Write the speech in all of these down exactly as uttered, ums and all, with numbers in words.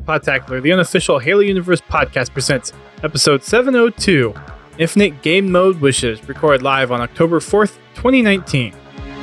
Podtacular, the unofficial Halo Universe podcast, presents episode seven oh two, Infinite Game Mode Wishes, recorded live on October fourth, twenty nineteen.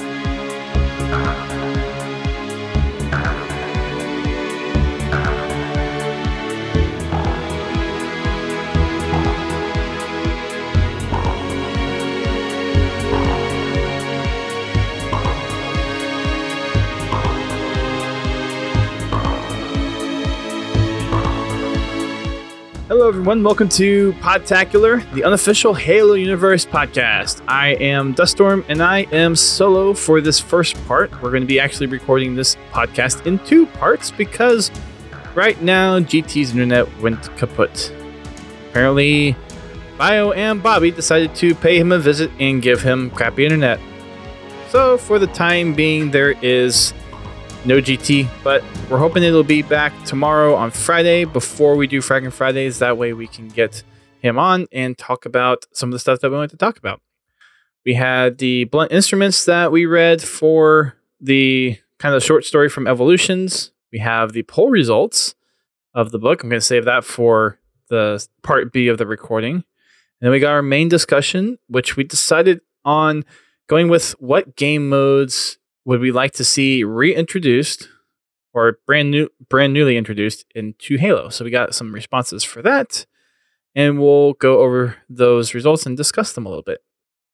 Hello everyone, welcome to Podtacular, the unofficial Halo Universe podcast. I am Duststorm and I am solo for this first part. We're going to be actually recording this podcast in two parts because right now G T's internet went kaput. Apparently, Bio and Bobby decided to pay him a visit and give him crappy internet. So for the time being, there is no G T, but we're hoping it'll be back tomorrow on Friday before we do Fragging Fridays. That way we can get him on and talk about some of the stuff that we want to talk about. We had the blunt instruments that we read for the kind of short story from Evolutions. We have the poll results of the book. I'm going to save that for the part B of the recording. And then we got our main discussion, which we decided on going with what game modes would we like to see reintroduced or brand new, brand newly introduced into Halo. So we got some responses for that, and we'll go over those results and discuss them a little bit.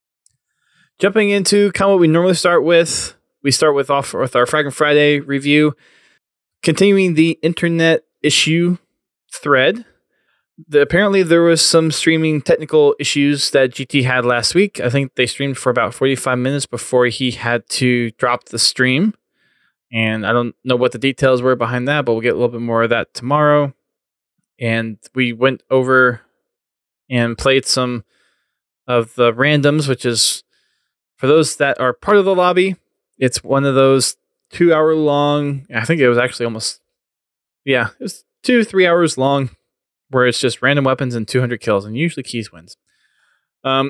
Jumping into kind of what we normally start with, we start with off with our Fragging Friday review, continuing the internet issue thread. The, apparently there was some streaming technical issues that G T had last week. I think they streamed for about forty-five minutes before he had to drop the stream. And I don't know what the details were behind that, but we'll get a little bit more of that tomorrow. And we went over and played some of the randoms, which is for those that are part of the lobby. It's one of those two hour long. I think it was actually almost, yeah, it was two, three hours long, where it's just random weapons and two hundred kills, and usually Keys wins. Um,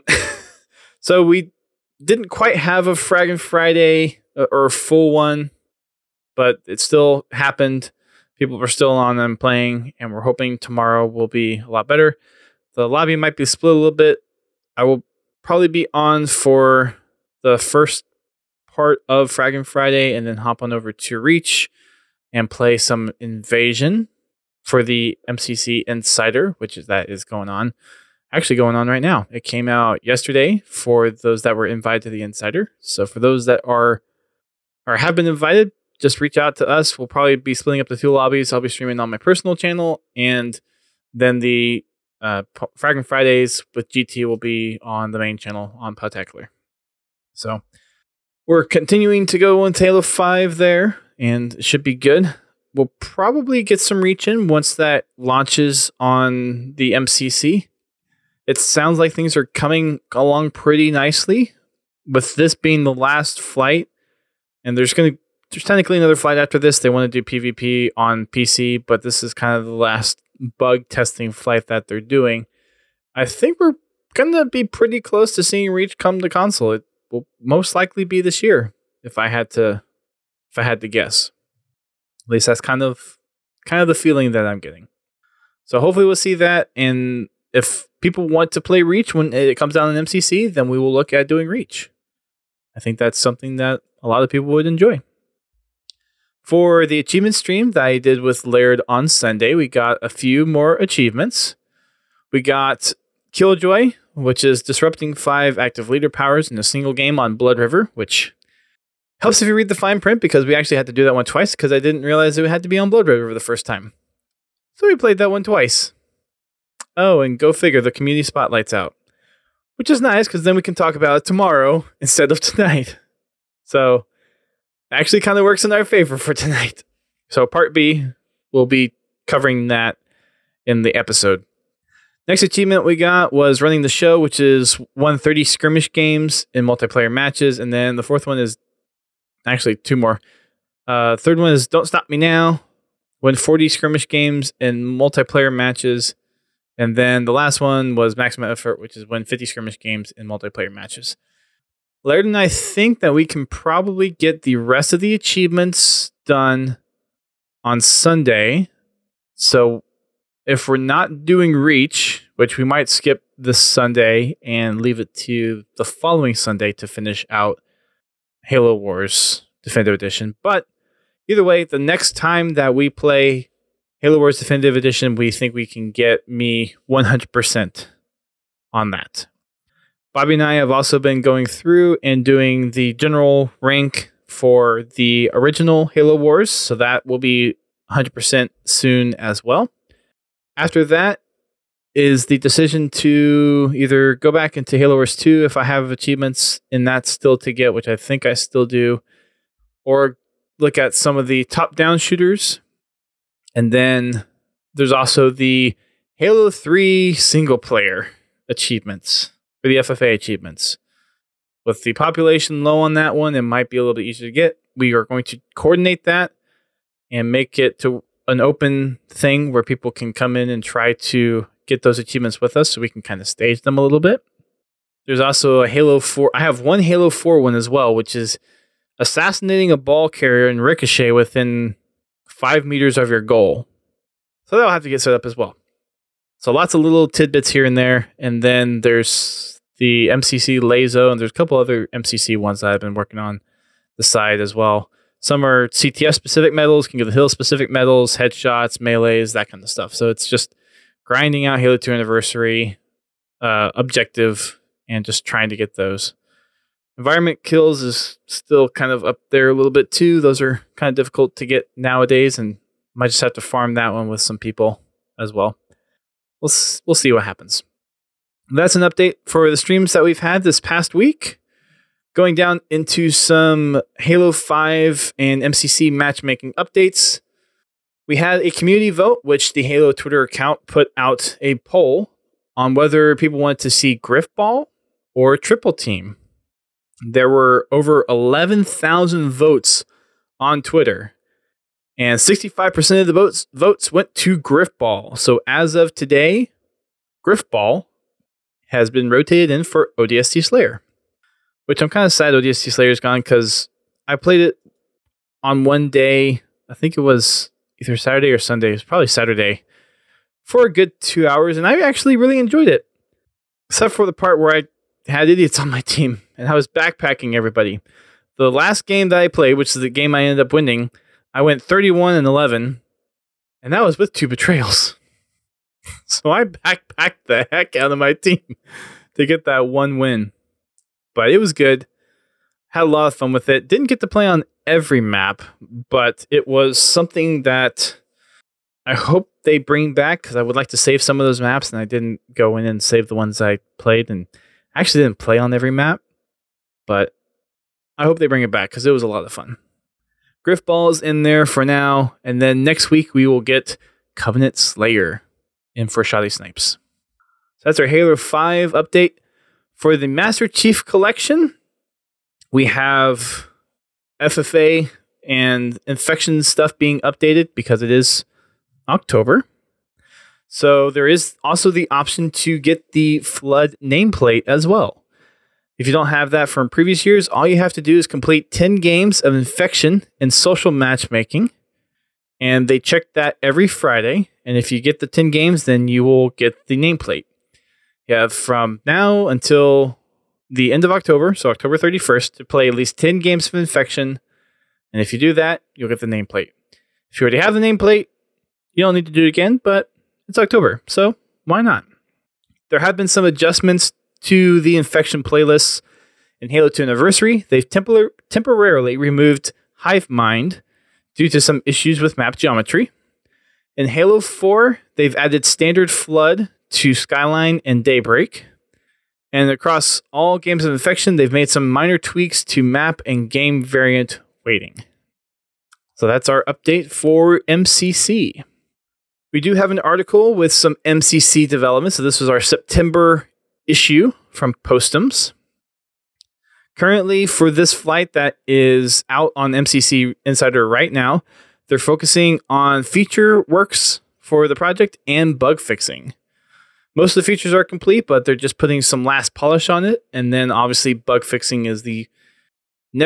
so we didn't quite have a Fragging Friday or a full one, but it still happened. People were still on them playing, and we're hoping tomorrow will be a lot better. The lobby might be split a little bit. I will probably be on for the first part of Fragging Friday, and then hop on over to Reach and play some Invasion for the M C C Insider, which is that is going on, actually going on right now. It came out yesterday for those that were invited to the Insider. So for those that are or have been invited, just reach out to us. We'll probably be splitting up the two lobbies. I'll be streaming on my personal channel, and then the uh, Fragging Fridays with G T will be on the main channel on Podtacular. So we're continuing to go into Halo five there, and it should be good. We'll probably get some reach in once that launches on the M C C. It sounds like things are coming along pretty nicely, with this being the last flight. And there's going to there's technically another flight after this. They want to do PvP on P C, but this is kind of the last bug testing flight that they're doing. I think we're going to be pretty close to seeing Reach come to console. It will most likely be this year, if I had to if I had to guess. At least that's kind of kind of the feeling that I'm getting. So hopefully we'll see that. And if people want to play Reach when it comes down in M C C, then we will look at doing Reach. I think that's something that a lot of people would enjoy. For the achievement stream that I did with Laird on Sunday, we got a few more achievements. We got Killjoy, which is disrupting five active leader powers in a single game on Blood River, which helps if you read the fine print, because we actually had to do that one twice because I didn't realize it had to be on Blood River the first time. So we played that one twice. Oh, and go figure, the community spotlight's out. Which is nice, because then we can talk about it tomorrow instead of tonight. So actually kind of works in our favor for tonight. So part B, we'll be covering that in the episode. Next achievement we got was Running the Show, which is won thirty skirmish games in multiplayer matches. And then the fourth one is actually two more. Uh, third one is Don't Stop Me Now. Win forty skirmish games in multiplayer matches. And then the last one was Maximum Effort, which is win fifty skirmish games in multiplayer matches. Laird and I think that we can probably get the rest of the achievements done on Sunday. So if we're not doing Reach, which we might skip this Sunday and leave it to the following Sunday to finish out Halo Wars Definitive Edition. But either way, the next time that we play Halo Wars Definitive Edition, we think we can get me one hundred percent on that. Bobby and I have also been going through and doing the general rank for the original Halo Wars, so that will be one hundred percent soon as well. After that is the decision to either go back into Halo Wars two if I have achievements in that still to get, which I think I still do, or look at some of the top-down shooters. And then there's also the Halo three single-player achievements, or the F F A achievements. With the population low on that one, it might be a little bit easier to get. We are going to coordinate that and make it to an open thing where people can come in and try to get those achievements with us so we can kind of stage them a little bit. There's also a Halo four. I have one Halo four one as well, which is assassinating a ball carrier and ricochet within five meters of your goal. So that'll have to get set up as well. So lots of little tidbits here and there. And then there's the M C C Lazo, and there's a couple other M C C ones that I've been working on the side as well. Some are C T F-specific medals, King of the Hill-specific medals, headshots, melees, that kind of stuff. So it's just grinding out Halo two Anniversary uh, objective and just trying to get those. Environment kills is still kind of up there a little bit too. Those are kind of difficult to get nowadays, and might just have to farm that one with some people as well. We'll we'll see what happens. That's an update for the streams that we've had this past week. Going down into some Halo five and M C C matchmaking updates. We had a community vote, which the Halo Twitter account put out a poll on whether people wanted to see Griffball or Triple Team. There were over eleven thousand votes on Twitter, and sixty-five percent of the votes votes went to Griffball. So as of today, Griffball has been rotated in for O D S T Slayer, which I'm kind of sad O D S T Slayer's gone because I played it on one day. I think it was either Saturday or Sunday. It was probably Saturday for a good two hours, and I actually really enjoyed it, except for the part where I had idiots on my team and I was backpacking everybody. The last game that I played, which is the game I ended up winning, I went thirty-one and eleven, and that was with two betrayals. So I backpacked the heck out of my team to get that one win. But it was good. Had a lot of fun with it. Didn't get to play on every map, but it was something that I hope they bring back, because I would like to save some of those maps, and I didn't go in and save the ones I played, and actually didn't play on every map, but I hope they bring it back because it was a lot of fun. Griffball's in there for now, and then next week we will get Covenant Slayer in for Shoddy Snipes. So that's our Halo five update. For the Master Chief Collection, we have F F A and Infection stuff being updated because it is October. So there is also the option to get the Flood nameplate as well. If you don't have that from previous years, all you have to do is complete ten games of Infection and social matchmaking. And they check that every Friday. And if you get the ten games, then you will get the nameplate. You have from now until the end of October, so October thirty-first, to play at least ten games of Infection. And if you do that, you'll get the nameplate. If you already have the nameplate, you don't need to do it again, but it's October, so why not? There have been some adjustments to the Infection playlists in Halo two Anniversary. They've tempor- temporarily removed Hive Mind due to some issues with map geometry. In Halo four, they've added Standard Flood to Skyline and Daybreak. And across all games of Infection, they've made some minor tweaks to map and game variant weighting. So that's our update for M C C. We do have an article with some M C C development. So this was our September issue from Postums. Currently, for this flight that is out on M C C Insider right now, they're focusing on feature works for the project and bug fixing. Most of the features are complete, but they're just putting some last polish on it. And then obviously bug fixing is the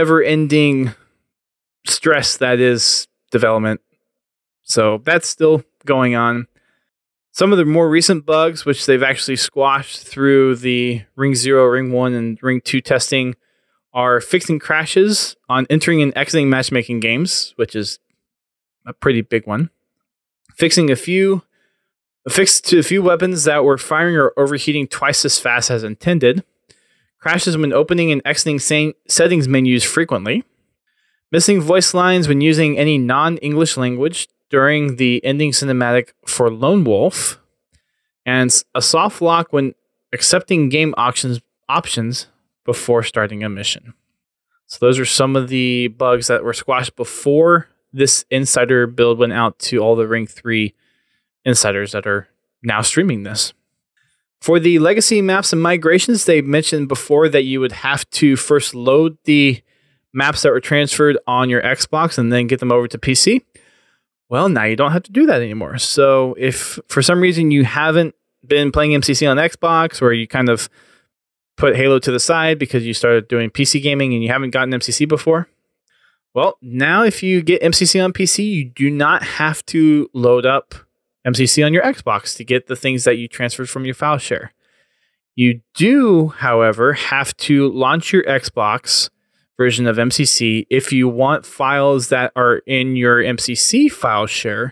never-ending stress that is development. So that's still going on. Some of the more recent bugs, which they've actually squashed through the Ring Zero, Ring One, and Ring Two testing, are fixing crashes on entering and exiting matchmaking games, which is a pretty big one. Fixing a few, fixed to a few weapons that were firing or overheating twice as fast as intended. Crashes when opening and exiting same settings menus frequently. Missing voice lines when using any non-English language during the ending cinematic for Lone Wolf. And a soft lock when accepting game options options before starting a mission. So those are some of the bugs that were squashed before this insider build went out to all the Ring three insiders that are now streaming this. For the legacy maps and migrations, they mentioned before that you would have to first load the maps that were transferred on your Xbox and then get them over to P C. Well, now you don't have to do that anymore. So if for some reason you haven't been playing M C C on Xbox, or you kind of put Halo to the side because you started doing P C gaming and you haven't gotten M C C before, well, now if you get M C C on P C, you do not have to load up M C C on your Xbox to get the things that you transferred from your file share. You do, however, have to launch your Xbox version of M C C if you want files that are in your M C C file share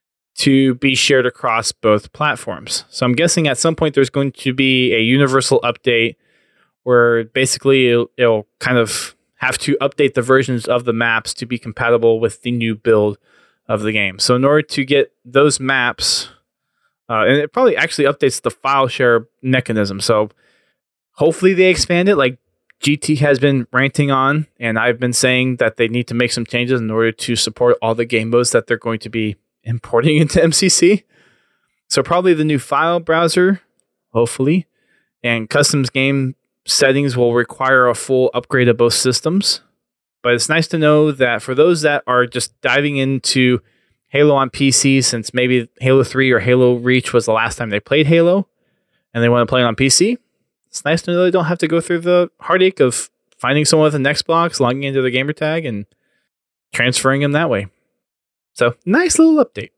to be shared across both platforms. So I'm guessing at some point there's going to be a universal update where basically it'll, it'll kind of have to update the versions of the maps to be compatible with the new build of the game. So in order to get those maps, uh, and it probably actually updates the file share mechanism. So hopefully they expand it like G T has been ranting on, and I've been saying that they need to make some changes in order to support all the game modes that they're going to be importing into M C C. So probably the new file browser, hopefully, and customs game settings will require a full upgrade of both systems. But it's nice to know that for those that are just diving into Halo on P C, since maybe Halo three or Halo Reach was the last time they played Halo, and they want to play it on P C, it's nice to know they don't have to go through the heartache of finding someone with an Xbox, logging into their gamer tag, and transferring them that way. So, nice little update.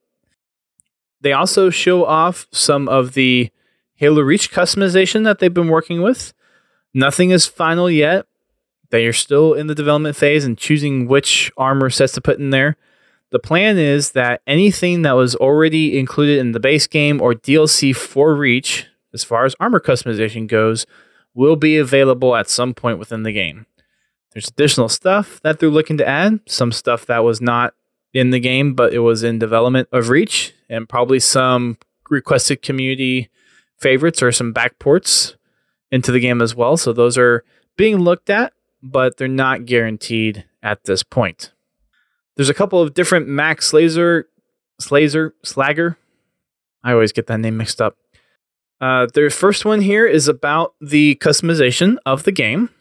They also show off some of the Halo Reach customization that they've been working with. Nothing is final yet. They are still in the development phase and choosing which armor sets to put in there. The plan is that anything that was already included in the base game or D L C for Reach, as far as armor customization goes, will be available at some point within the game. There's additional stuff that they're looking to add, some stuff that was not in the game, but it was in development of Reach, and probably some requested community favorites or some backports into the game as well. So those are being looked at, but they're not guaranteed at this point. There's a couple of different Max Slazer, Slazer, Slagger. I always get that name mixed up. Uh, their first one here is about the customization of the game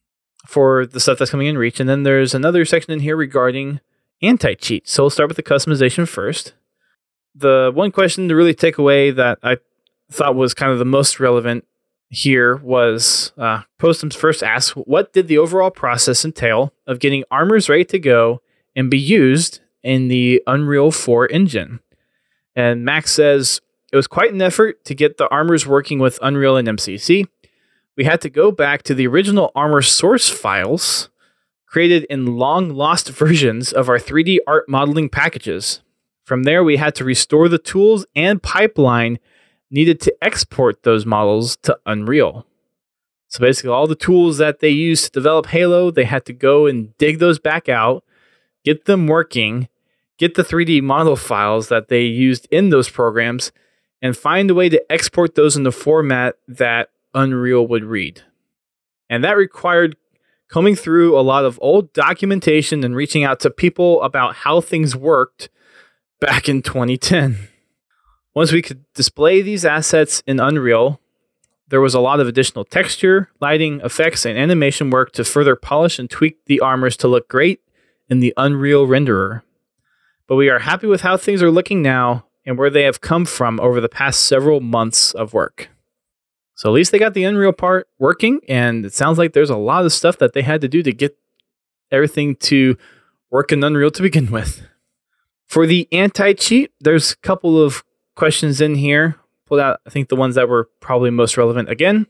for the stuff that's coming in Reach. And then there's another section in here regarding anti-cheat. So we'll start with the customization first. The one question to really take away that I thought was kind of the most relevant here was uh, Postum's first asked, what did the overall process entail of getting armors ready to go and be used in the Unreal four engine? And Max says, it was quite an effort to get the armors working with Unreal and M C C. We had to go back to the original armor source files created in long-lost versions of our three D art modeling packages. From there, we had to restore the tools and pipeline needed to export those models to Unreal. So basically, all the tools that they used to develop Halo, they had to go and dig those back out, get them working, get the three D model files that they used in those programs, and find a way to export those in the format that Unreal would read. And that required combing through a lot of old documentation and reaching out to people about how things worked back in twenty ten. Once we could display these assets in Unreal, there was a lot of additional texture, lighting, effects, and animation work to further polish and tweak the armors to look great in the Unreal renderer. But we are happy with how things are looking now and where they have come from over the past several months of work. So at least they got the Unreal part working, and it sounds like there's a lot of stuff that they had to do to get everything to work in Unreal to begin with. For the anti-cheat, there's a couple of questions in here. Pulled out, I think, the ones that were probably most relevant again.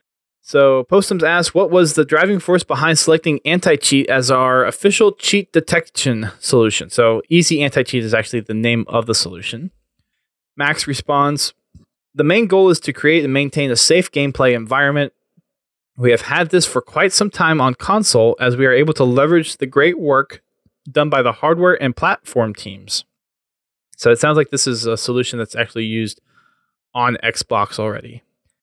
So Postums asks, what was the driving force behind selecting anti-cheat as our official cheat detection solution? So Easy Anti-Cheat is actually the name of the solution. Max responds, the main goal is to create and maintain a safe gameplay environment. We have had this for quite some time on console, as we are able to leverage the great work done by the hardware and platform teams. So it sounds like this is a solution that's actually used on Xbox already.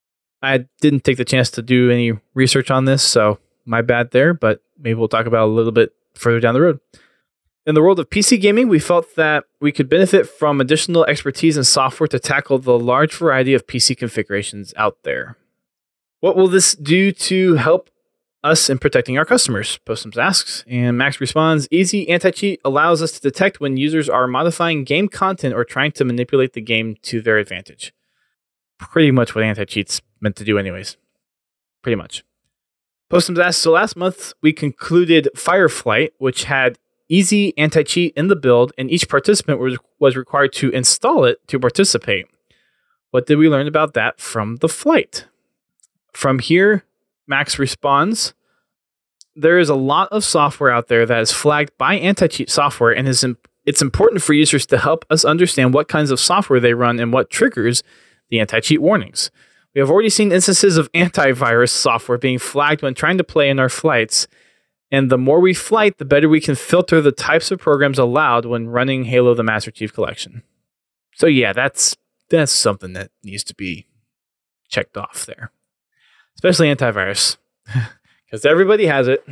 I didn't take the chance to do any research on this, so my bad there, but maybe we'll talk about it a little bit further down the road. In the world of P C gaming, we felt that we could benefit from additional expertise and software to tackle the large variety of P C configurations out there. What will this do to help us in protecting our customers? Postums asks, and Max responds, Easy Anti-Cheat allows us to detect when users are modifying game content or trying to manipulate the game to their advantage. Pretty much what anti-cheat's meant to do anyways. Pretty much. Postums asks, so last month we concluded Fireflight, which had Easy Anti-Cheat in the build, and each participant was, was required to install it to participate. What did we learn about that from the flight? From here, Max responds, there is a lot of software out there that is flagged by anti-cheat software, and is imp- it's important for users to help us understand what kinds of software they run and what triggers the anti-cheat warnings. We have already seen instances of antivirus software being flagged when trying to play in our flights, and the more we flight, the better we can filter the types of programs allowed when running Halo the Master Chief Collection. So yeah, that's that's something that needs to be checked off there. Especially antivirus, because everybody has it,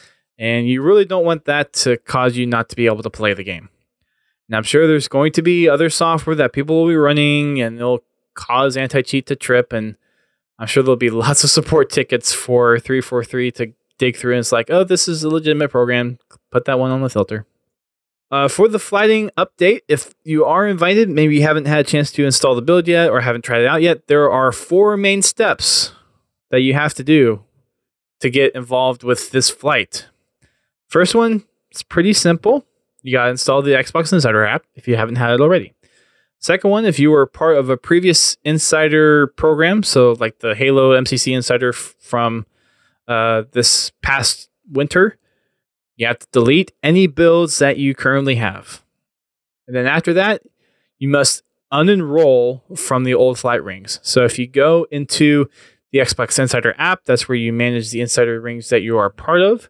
and you really don't want that to cause you not to be able to play the game. And I'm sure there's going to be other software that people will be running, and it'll cause anti-cheat to trip, and I'm sure there'll be lots of support tickets for three forty-three to dig through, and it's like, oh, this is a legitimate program, put that one on the filter. Uh, for the flighting update, if you are invited, maybe you haven't had a chance to install the build yet, or haven't tried it out yet, there are four main steps that you have to do to get involved with this flight. First one, it's pretty simple. You got to install the Xbox Insider app if you haven't had it already. Second one, if you were part of a previous Insider program, so like the Halo M C C Insider f- from uh, this past winter, you have to delete any builds that you currently have. And then after that, you must unenroll from the old flight rings. So if you go into the Xbox Insider app, that's where you manage the Insider rings that you are part of.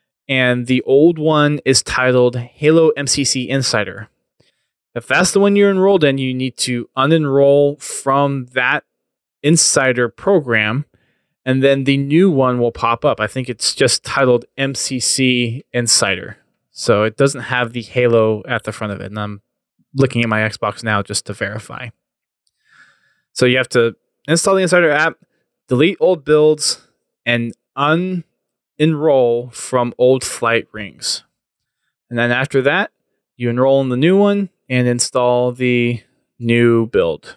And the old one is titled Halo M C C Insider. If that's the one you're enrolled in, you need to unenroll from that Insider program, and then the new one will pop up. I think it's just titled M C C Insider. So it doesn't have the Halo at the front of it. And I'm looking at my Xbox now just to verify. So you have to install the Insider app, delete old builds, and unenroll from old flight rings. And then after that, you enroll in the new one and install the new build.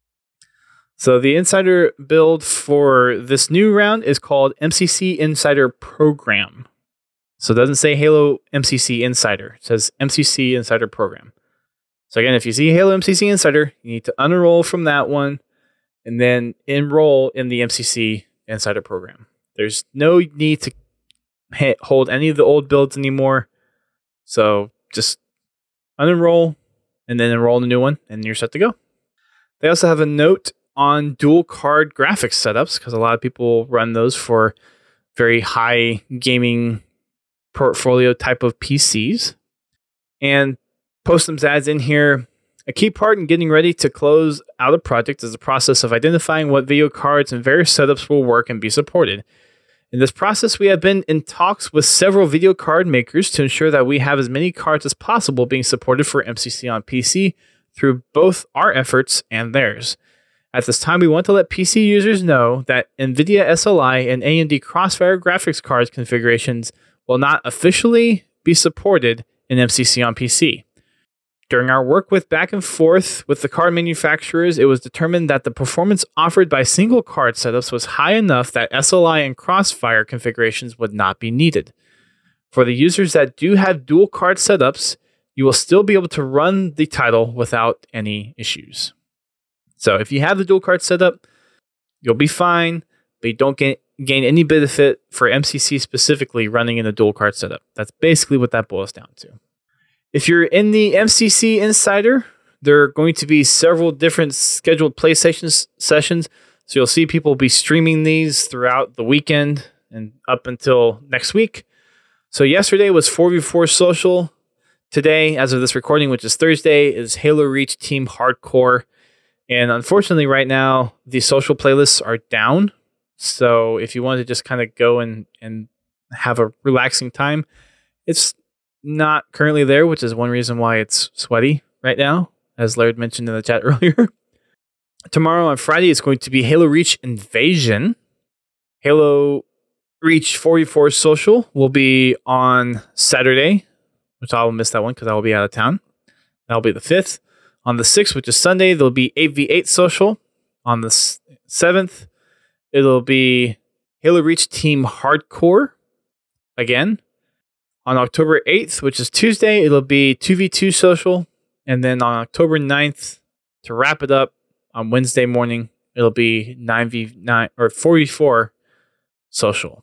So the Insider build for this new round is called M C C Insider Program. So it doesn't say Halo M C C Insider. It says M C C Insider Program. So again, if you see Halo M C C Insider, you need to unenroll from that one and then enroll in the M C C Insider Program. There's no need to hit, hold any of the old builds anymore. So just unenroll and then enroll in the new one, and you're set to go. They also have a note on dual card graphics setups, because a lot of people run those for very high gaming portfolio type of P Cs. And Postums adds in here, a key part in getting ready to close out a project is the process of identifying what video cards and various setups will work and be supported. In this process, we have been in talks with several video card makers to ensure that we have as many cards as possible being supported for M C C on P C through both our efforts and theirs. At this time, we want to let P C users know that NVIDIA S L I and A M D Crossfire graphics cards configurations will not officially be supported in M C C on P C. During our work with back and forth with the card manufacturers, it was determined that the performance offered by single card setups was high enough that S L I and Crossfire configurations would not be needed. For the users that do have dual card setups, you will still be able to run the title without any issues. So if you have the dual card set up, you'll be fine, but you don't gain, gain any benefit for M C C specifically running in a dual card setup. That's basically what that boils down to. If you're in the M C C Insider, there are going to be several different scheduled play sessions, sessions. So you'll see people be streaming these throughout the weekend and up until next week. So yesterday was four v four Social. Today, as of this recording, which is Thursday, is Halo Reach Team Hardcore. And unfortunately, right now, the social playlists are down. So if you want to just kind of go and, and have a relaxing time, it's not currently there, which is one reason why it's sweaty right now, as Laird mentioned in the chat earlier. Tomorrow on Friday, it's going to be Halo Reach Invasion. Halo Reach four v four Social will be on Saturday, which I will miss that one because I will be out of town. That'll be the fifth. On the sixth, which is Sunday, there'll be eight v eight Social. On the seventh, it'll be Halo Reach Team Hardcore again. On October eighth, which is Tuesday, it'll be two v two Social. And then on October ninth, to wrap it up, on Wednesday morning, it'll be nine v nine or four v four Social.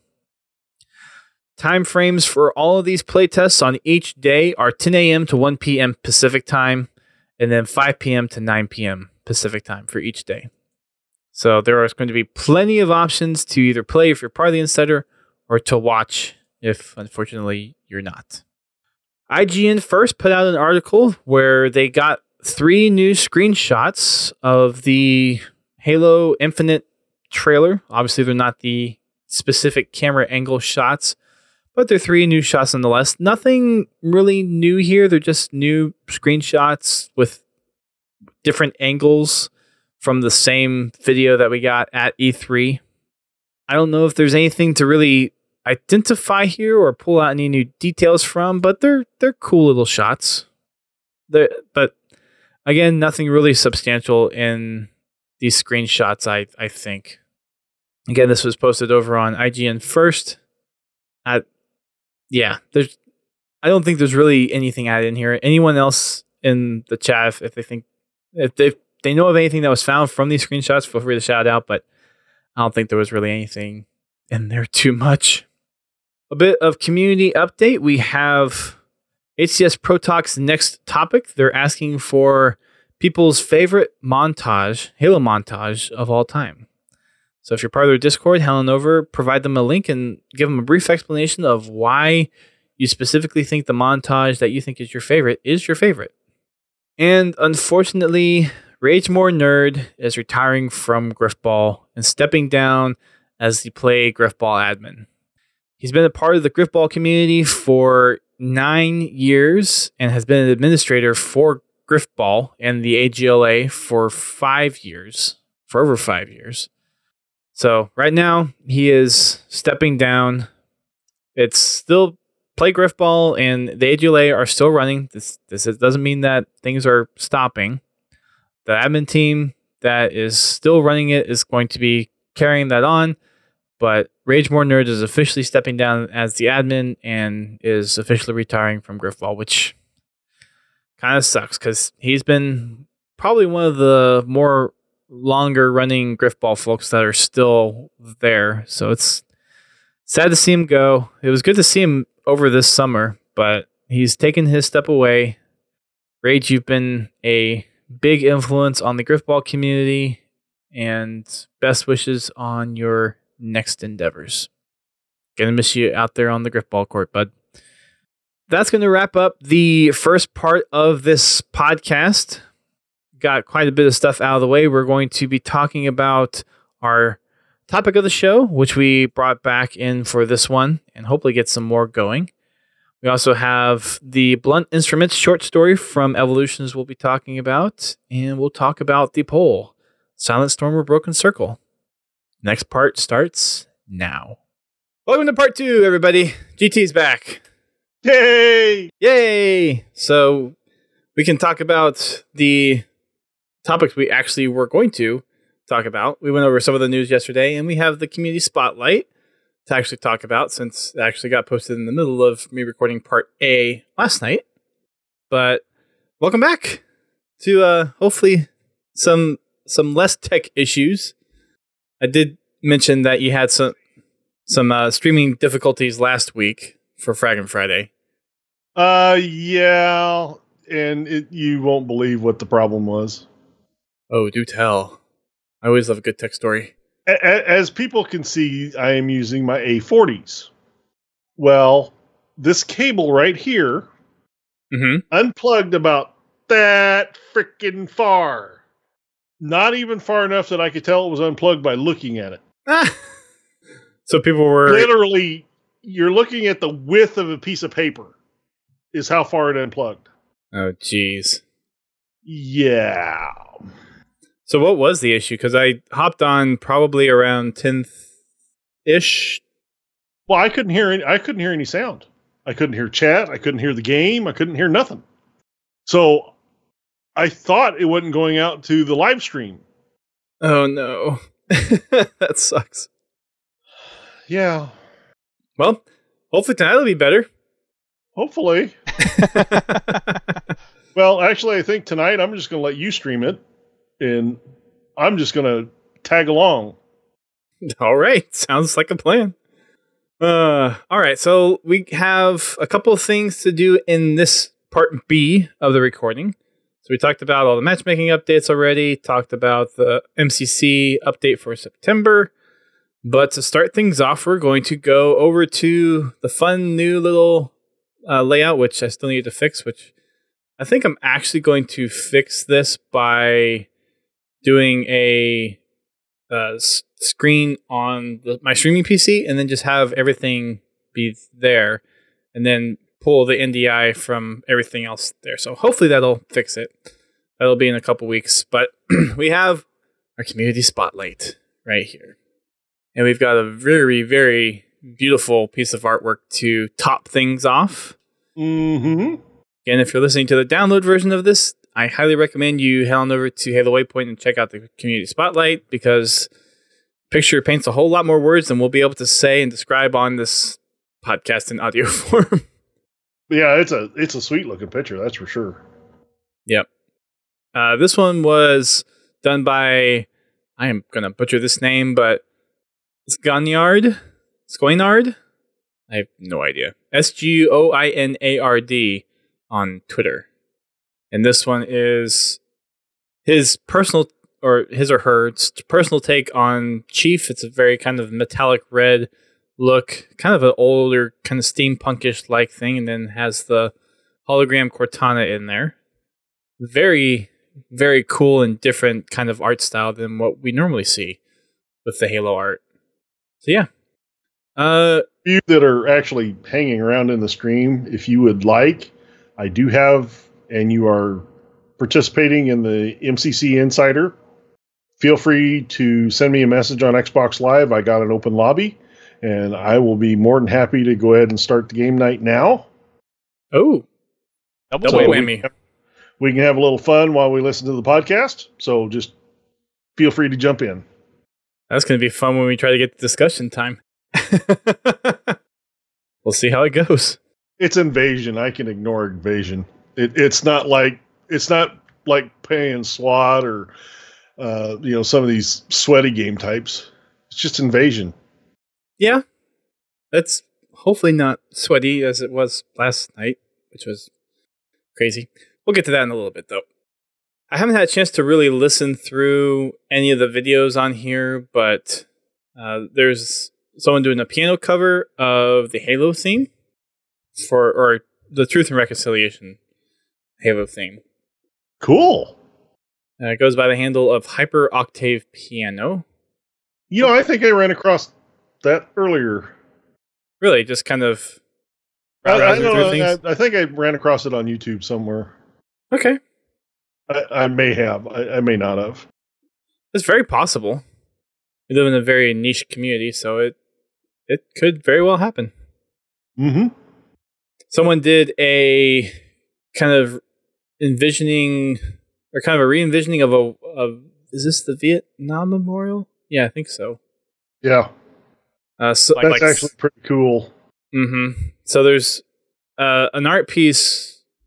Time frames for all of these playtests on each day are ten a.m. to one p.m. Pacific time, and then five p.m. to nine p.m. Pacific time for each day. So there is going to be plenty of options to either play if you're part of the Insider or to watch if, unfortunately, you're not. I G N first put out an article where they got three new screenshots of the Halo Infinite trailer. Obviously, they're not the specific camera angle shots, but they're three new shots nonetheless. Nothing really new here. They're just new screenshots with different angles from the same video that we got at E three. I don't know if there's anything to really identify here or pull out any new details from, but they're they're cool little shots. They're, but again, nothing really substantial in these screenshots, I, I think. Again, this was posted over on I G N first. At Yeah, there's. I don't think there's really anything added in here. Anyone else in the chat, if, if they think, if they they know of anything that was found from these screenshots, feel free to shout out. But I don't think there was really anything in there too much. A bit of community update. We have H C S Pro Talk's next topic. They're asking for people's favorite montage, Halo montage of all time. So if you're part of their Discord, head on over, provide them a link, and give them a brief explanation of why you specifically think the montage that you think is your favorite is your favorite. And unfortunately, Ragemore Nerd is retiring from Griffball and stepping down as the Play Griffball admin. He's been a part of the Griffball community for nine years and has been an administrator for Griffball and the A G L A for five years, for over five years. So right now he is stepping down. It's still Play Griffball and the A G L A are still running. This this doesn't mean that things are stopping. The admin team that is still running it is going to be carrying that on, but Ragemore Nerd is officially stepping down as the admin and is officially retiring from Griffball, which kind of sucks because he's been probably one of the more longer running Griffball folks that are still there. So it's sad to see him go. It was good to see him over this summer, but he's taken his step away. Rage, you've been a big influence on the Griffball community, and best wishes on your next endeavors. Gonna miss you out there on the Griffball court, bud. That's going to wrap up the first part of this podcast. Got quite a bit of stuff out of the way. We're going to be talking about our topic of the show, which we brought back in for this one, and hopefully get some more going. We also have the Blunt Instruments short story from Evolutions we'll be talking about, and we'll talk about the poll, Silent Storm or Broken Circle. Next part starts now. Welcome to part two, everybody. G T's back. Yay! Yay! So we can talk about the topics we actually were going to talk about. We went over some of the news yesterday, and we have the community spotlight to actually talk about, since it actually got posted in the middle of me recording part A last night. but welcome back to uh, hopefully some some less tech issues. I did mention that you had some some uh, streaming difficulties last week for Fraggin' Friday. Uh, yeah, and it, you won't believe what the problem was. Oh, do tell. I always love a good tech story. A- as people can see, I am using my A forties. Well, this cable right here Mm-hmm. unplugged about that freaking far. Not even far enough that I could tell it was unplugged by looking at it. Ah. So people were... Literally, you're looking at the width of a piece of paper is how far it unplugged. Oh, jeez. Yeah. So what was the issue? Because I hopped on probably around tenth-ish. Well, I couldn't hear any, I couldn't hear any sound. I couldn't hear chat. I couldn't hear the game. I couldn't hear nothing. So I thought it wasn't going out to the live stream. Oh, no. That sucks. Yeah. Well, hopefully tonight will be better. Hopefully. Well, actually, I think tonight I'm just going to let you stream it, and I'm just going to tag along. All right. Sounds like a plan. Uh, all right. So we have a couple of things to do in this part B of the recording. So we talked about all the matchmaking updates already, talked about the M C C update for September. But to start things off, we're going to go over to the fun new little uh, layout, which I still need to fix, which I think I'm actually going to fix this by doing a uh, s- screen on the, my streaming P C and then just have everything be there and then pull the N D I from everything else there. So hopefully that'll fix it. That'll be in a couple weeks. But we have our community spotlight right here. And we've got a very, very beautiful piece of artwork to top things off. Mm-hmm. Again, if you're listening to the download version of this, I highly recommend you head on over to Halo Waypoint and check out the community spotlight, because picture paints a whole lot more words than we'll be able to say and describe on this podcast in audio form. Yeah, it's a it's a sweet looking picture, that's for sure. Yep. Uh, this one was done by, I am going to butcher this name, but Sgoinard? Sgoinard? I have no idea. S G O I N A R D on Twitter. And this one is his personal, or his or her personal take on Chief. It's a very kind of metallic red look, kind of an older, kind of steampunkish like thing, and then has the hologram Cortana in there. Very, very cool and different kind of art style than what we normally see with the Halo art. So yeah. Uh, You that are actually hanging around in the stream, if you would like, I do have, and you are participating in the M C C Insider, feel free to send me a message on Xbox Live. I got an open lobby, and I will be more than happy to go ahead and start the game night now. oh, Double double whammy. whammy. We can have a little fun while we listen to the podcast, so just feel free to jump in. That's going to be fun when we try to get to discussion time. We'll see how it goes. It's Invasion. I can ignore Invasion. It, it's not like it's not like playing SWAT or uh, you know, some of these sweaty game types. It's just Invasion. Yeah. That's hopefully not sweaty as it was last night, which was crazy. We'll get to that in a little bit, though. I haven't had a chance to really listen through any of the videos on here, but uh, there's someone doing a piano cover of the Halo theme for, or the Truth and Reconciliation Halo theme. Cool. Uh, it goes by the handle of Hyper Octave Piano. You know, I think I ran across that earlier. Really, just kind of I, I, browsing don't through know, things. I, I think I ran across it on YouTube somewhere. Okay, I, I may have. I, I may not have. it's very possible. We live in a very niche community, so it it could very well happen. Mm-hmm. Someone did a kind of envisioning, or kind of a re-envisioning of a of is this the Vietnam Memorial? Yeah, I think so. Yeah. Uh, so That's like, actually pretty cool. Mm-hmm. So there's uh, an art piece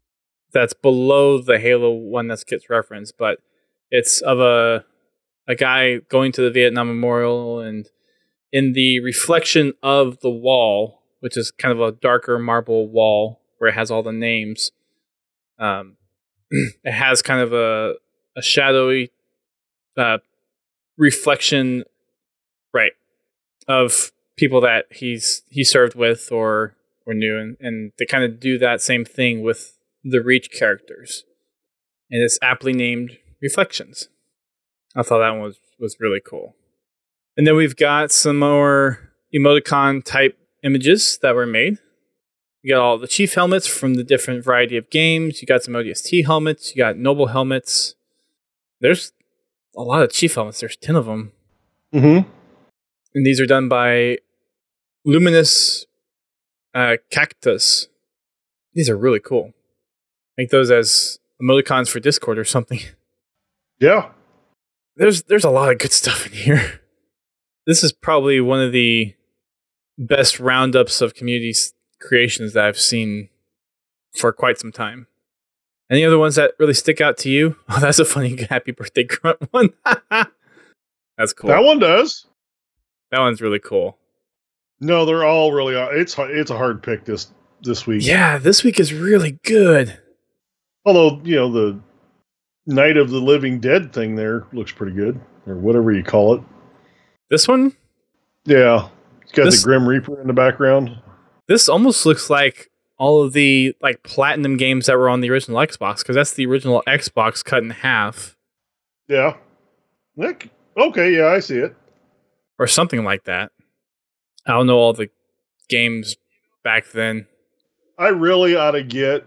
that's below the Halo one that gets referenced, but it's of a a guy going to the Vietnam Memorial, and in the reflection of the wall, which is kind of a darker marble wall where it has all the names, um, it has kind of a a shadowy uh, reflection, right, of people that he's he served with or or knew, and, and they kind of do that same thing with the Reach characters, and it's aptly named Reflections. I thought that one was was really cool. And then we've got some more emoticon type images that were made. You got all the Chief helmets from the different variety of games. You got some O D S T helmets. You got Noble helmets. There's a lot of Chief helmets. There's ten of them. Mm-hmm. And these are done by Luminous uh, Cactus. These are really cool. Make those as emoticons for Discord or something. Yeah. There's there's a lot of good stuff in here. This is probably one of the best roundups of community creations that I've seen for quite some time. Any other ones that really stick out to you? Oh, that's a funny happy birthday grunt one. That's cool. That one does. That one's really cool. No, they're all really. It's it's a hard pick this this week. Yeah, this week is really good. Although, you know, the Night of the Living Dead thing there looks pretty good, or whatever you call it. This one? Yeah. It's got This- the Grim Reaper in the background. This almost looks like all of the like platinum games that were on the original Xbox, because that's the original Xbox cut in half. Yeah. Nick. Okay, yeah, I see it. Or something like that. I don't know all the games back then. I really ought to get...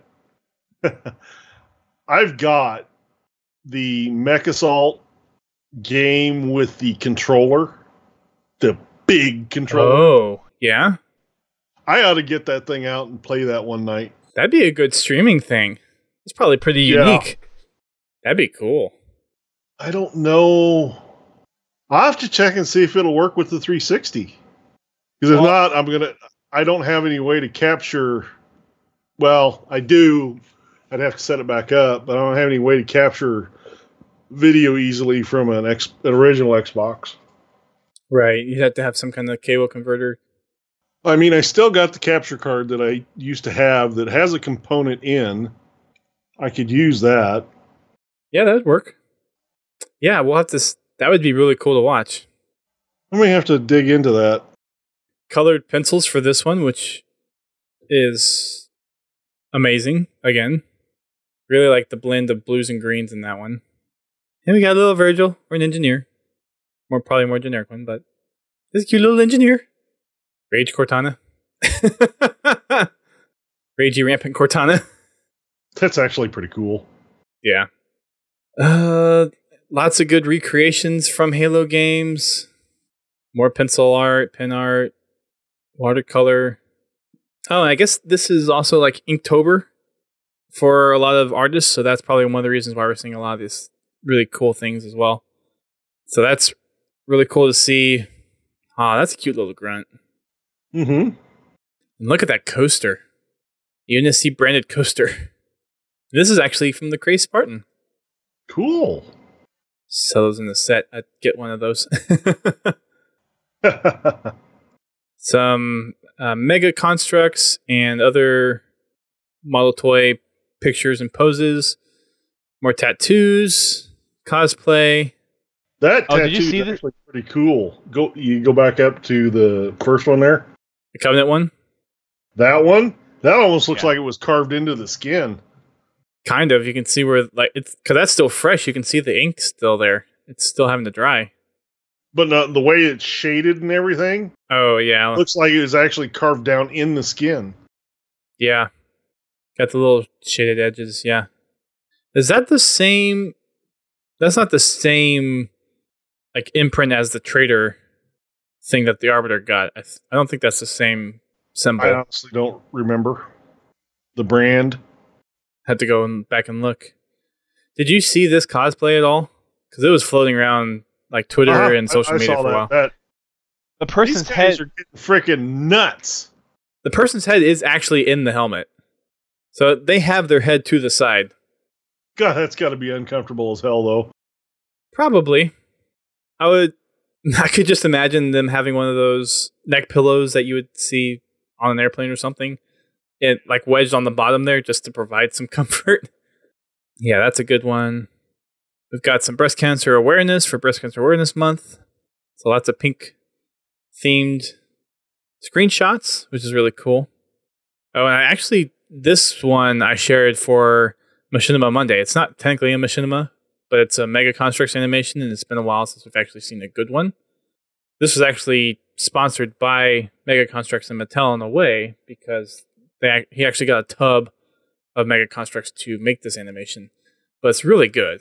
I've got the MechAssault game with the controller. The big controller. Oh, yeah? I ought to get that thing out and play that one night. That'd be a good streaming thing. It's probably pretty Yeah. unique. That'd be cool. I don't know. I'll have to check and see if it'll work with the three sixty. Because if Well- not, I'm gonna. I don't have any way to capture. Well, I do. I'd have to set it back up, but I don't have any way to capture video easily from an, X, an original Xbox. Right. You'd have to have some kind of cable converter. I mean, I still got the capture card that I used to have that has a component in. I could use that. Yeah, that would work. Yeah, we'll have to. s- That would be really cool to watch. I may have to dig into that. Colored pencils for this one, which is amazing. Again, really like the blend of blues and greens in that one. And we got a little Virgil, or an engineer. More probably more generic one, but this cute little engineer. Rage Cortana. Ragey Rampant Cortana. That's actually pretty cool. Yeah. Uh, lots of good recreations from Halo games. More pencil art, pen art, watercolor. Oh, I guess this is also like Inktober for a lot of artists, so that's probably one of the reasons why we're seeing a lot of these really cool things as well. So that's really cool to see. Ah, that's a cute little grunt. Mm-hmm. And look at that coaster. U N S C branded coaster. This is actually from the Crazy Spartan. Cool. Sell those in the set. I'd get one of those. Some uh, mega constructs and other model toy pictures and poses. More tattoos, cosplay. That Oh, tattoo did you see is this? actually pretty cool. Go, you go back up to the first one there. The Covenant one, That one, that almost looks Yeah. like it was carved into the skin. kind of. You can see where like it's because that's still fresh. You can see the ink still there. It's still having to dry. But not, the way it's shaded and everything Oh yeah, looks like it was actually carved down in the skin. yeah. Got the little shaded edges. Yeah. Is that the same? That's not the same like imprint as the Trader thing that the Arbiter got. I, th- I don't think that's the same symbol. I honestly don't remember the brand. Had to go and back and look. Did you see this cosplay at all? Because it was floating around like Twitter Uh-huh. and social I, I media saw for a that. while. that. The These person's guys head. are getting freaking nuts. The person's head is actually in the helmet. So they have their head to the side. God, that's got to be uncomfortable as hell, though. Probably. I would. I could just imagine them having one of those neck pillows that you would see on an airplane or something, it like wedged on the bottom there just to provide some comfort. Yeah, that's a good one. We've got some breast cancer awareness for Breast Cancer Awareness Month. So lots of pink themed screenshots, which is really cool. Oh, and I actually, this one I shared for Machinima Monday. It's not technically a Machinima, but it's a Mega Constructs animation, and it's been a while since we've actually seen a good one. This was actually sponsored by Mega Constructs and Mattel in a way, because they he actually got a tub of Mega Constructs to make this animation. But it's really good.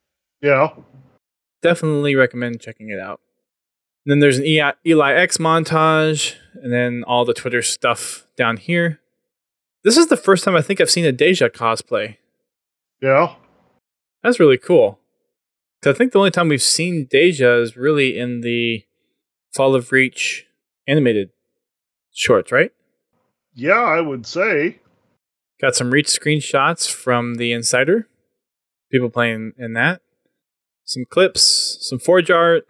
Yeah. Definitely recommend checking it out. And then there's an Eli X montage, and then all the Twitter stuff down here. This is the first time I think I've seen a Deja cosplay. Yeah. That's really cool. Because I think the only time we've seen Deja is really in the Fall of Reach animated shorts, right? Yeah, I would say. Got some Reach screenshots from the Insider. People playing in that. Some clips, some Forge art.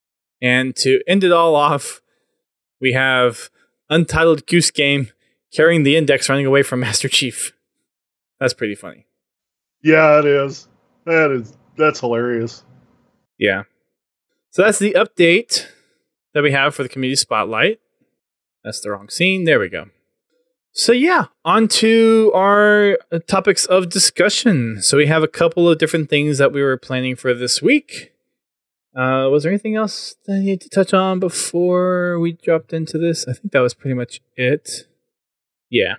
And to end it all off, we have Untitled Goose Game carrying the index running away from Master Chief. That's pretty funny. Yeah, it is. That is that's hilarious. Yeah. So that's the update that we have for the Community Spotlight. That's the wrong scene. There we go. So yeah, on to our topics of discussion. So we have a couple of different things that we were planning for this week. Uh, was there anything else that I need to touch on before we dropped into this? I think that was pretty much it. Yeah.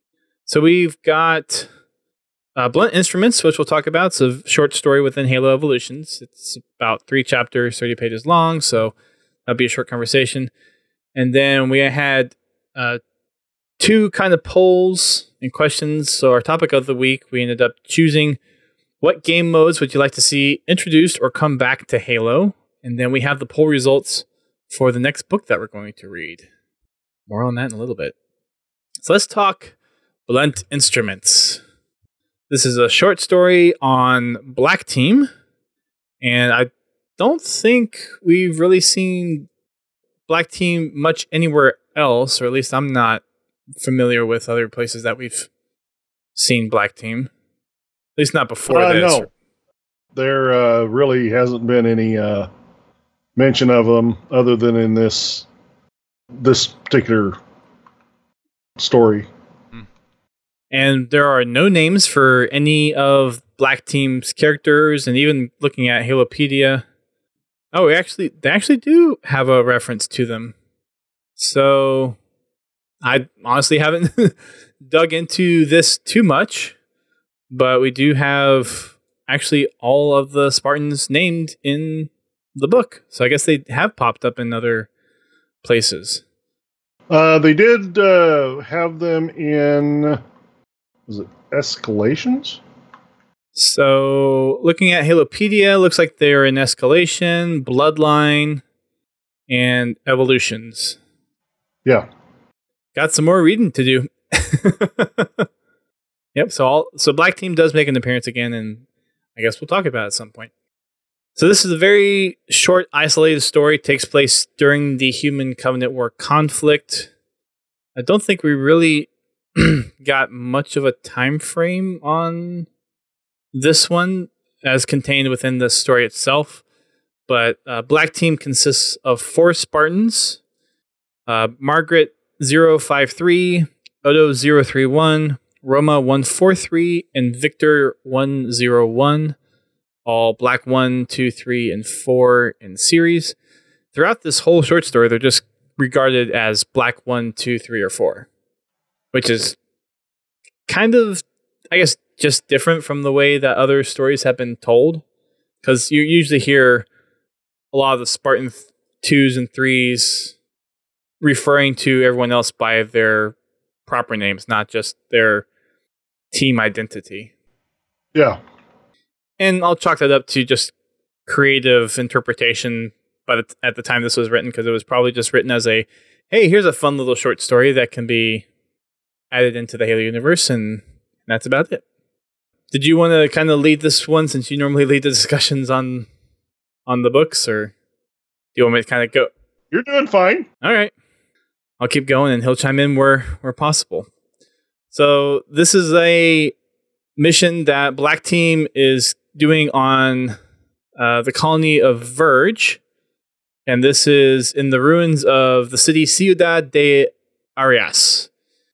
So we've got uh, Blunt Instruments, which we'll talk about. It's a short story within Halo Evolutions. It's about three chapters, thirty pages long, so that'll be a short conversation. And then we had uh, two kind of polls and questions. So our topic of the week, we ended up choosing what game modes would you like to see introduced or come back to Halo? And then we have the poll results for the next book that we're going to read. More on that in a little bit. So let's talk Blunt Instruments. This is a short story on Black Team. And I don't think we've really seen Black Team much anywhere else, or at least I'm not familiar with other places that we've seen Black Team. At least not before uh, this. No. There uh, really hasn't been any uh, mention of them other than in this this particular story. And there are no names for any of Black Team's characters, and even looking at Halopedia. Oh, we actually they actually do have a reference to them. So I honestly haven't dug into this too much. But we do have actually all of the Spartans named in the book. So I guess they have popped up in other places. Uh, they did uh, have them in, was it Escalations? So looking at Halopedia, looks like they're in Escalation, Bloodline, and Evolutions. Yeah. Got some more reading to do. Yep, so all so Black Team does make an appearance again, and I guess we'll talk about it at some point. So this is a very short, isolated story. It takes place during the Human Covenant War conflict. I don't think we really got much of a time frame on this one as contained within the story itself. But uh, Black Team consists of four Spartans. Uh, Margaret zero five three, Odo zero three one, Roma one four three, and Victor one zero one, all Black one, two, three, and four in series. Throughout this whole short story, they're just regarded as Black one, two, three, or four, which is kind of, I guess, just different from the way that other stories have been told. Because you usually hear a lot of the Spartan th- twos and threes referring to everyone else by their proper names, not just their team identity. Yeah. And I'll chalk that up to just creative interpretation by the, at the time this was written, because it was probably just written as a, hey, here's a fun little short story that can be added into the Halo universe, and That's about it. Did you want to kind of lead this one since you normally lead the discussions on on the books, or do you want me to kind of go? You're doing fine. All right. I'll keep going and he'll chime in where, where possible. So this is a mission that Black Team is doing on uh, the colony of Verge. And this is in the ruins of the city Ciudad de Arias.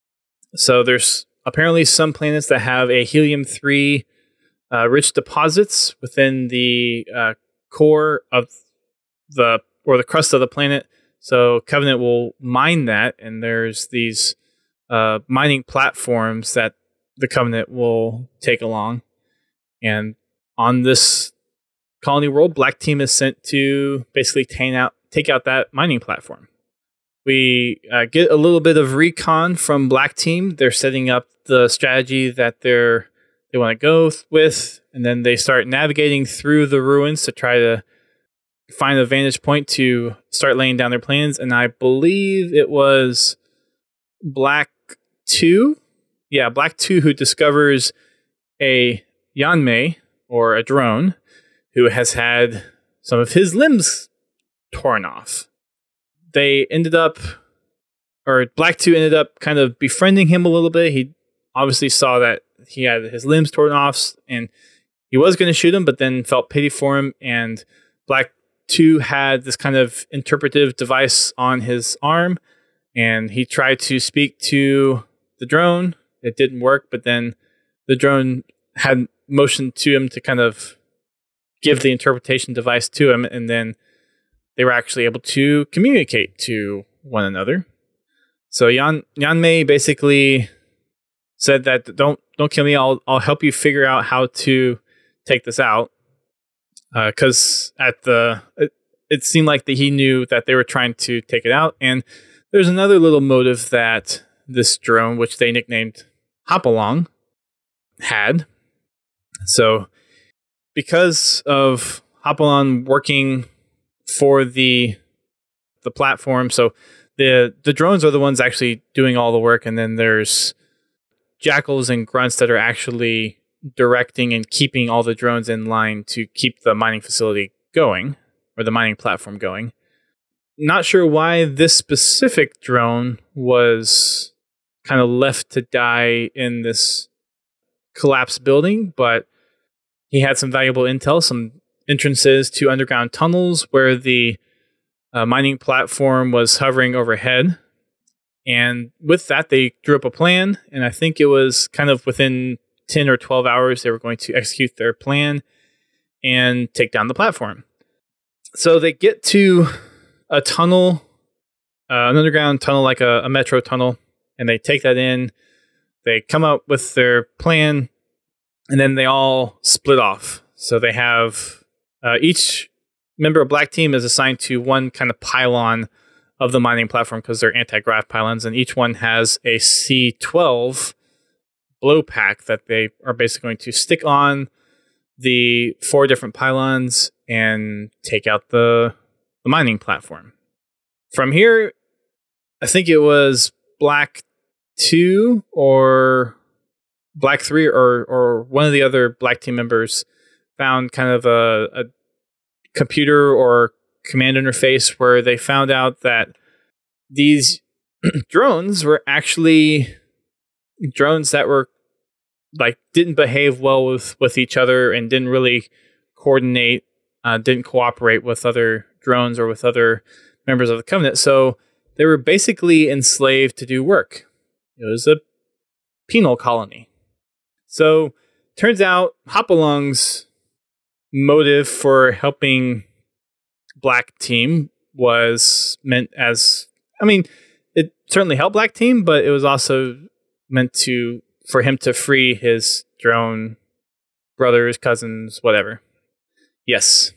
So there's apparently some planets that have a helium three uh, rich deposits within the uh, core of the, or the crust of the planet. So Covenant will mine that, and there's these uh, mining platforms that the Covenant will take along. And on this colony world, Black Team is sent to basically take out, take out that mining platform. We uh, get a little bit of recon from Black Team. They're setting up the strategy that they're they want to go with, and then they start navigating through the ruins to try to find a vantage point to start laying down their plans. And I believe it was Black two. Yeah, Black two who discovers a Yanmei, or a drone, who has had some of his limbs torn off. They ended up, or Black two ended up kind of befriending him a little bit. He obviously saw that he had his limbs torn off, and he was going to shoot him, but then felt pity for him, and Black two had this kind of interpretive device on his arm, and he tried to speak to the drone. It didn't work, but then the drone had motioned to him to kind of give the interpretation device to him, and then they were actually able to communicate to one another. So Yan Yanmei basically said that don't don't kill me. I'll I'll help you figure out how to take this out. Because uh, at the it, it seemed like that he knew that they were trying to take it out, and there's another little motive that this drone, which they nicknamed Hopalong, had. So, because of Hopalong working for the the platform, so the the drones are the ones actually doing all the work, and then there's jackals and grunts that are actually directing and keeping all the drones in line to keep the mining facility going, or the mining platform going. Not sure why this specific drone was kind of left to die in this collapsed building, but he had some valuable intel, some entrances to underground tunnels where the uh, mining platform was hovering overhead. And with that, they drew up a plan, and I think it was kind of within ten or twelve hours, they were going to execute their plan and take down the platform. So they get to a tunnel, uh, an underground tunnel, like a, a metro tunnel, and they take that in. They come up with their plan, and then they all split off. So they have uh, each member of Black Team is assigned to one kind of pylon of the mining platform because they're anti-grav pylons, and each one has a C twelve blow pack that they are basically going to stick on the four different pylons and take out the, the mining platform. From here, I think it was Black two or Black three or or one of the other Black Team members found kind of a, a computer or command interface where they found out that these drones were actually drones that were like didn't behave well with, with each other and didn't really coordinate, uh, didn't cooperate with other drones or with other members of the Covenant. So they were basically enslaved to do work. It was a penal colony. So turns out Hopalong's motive for helping Black Team was meant as, I mean, it certainly helped Black Team, but it was also meant to for him to free his drone brothers, cousins, whatever. Yes.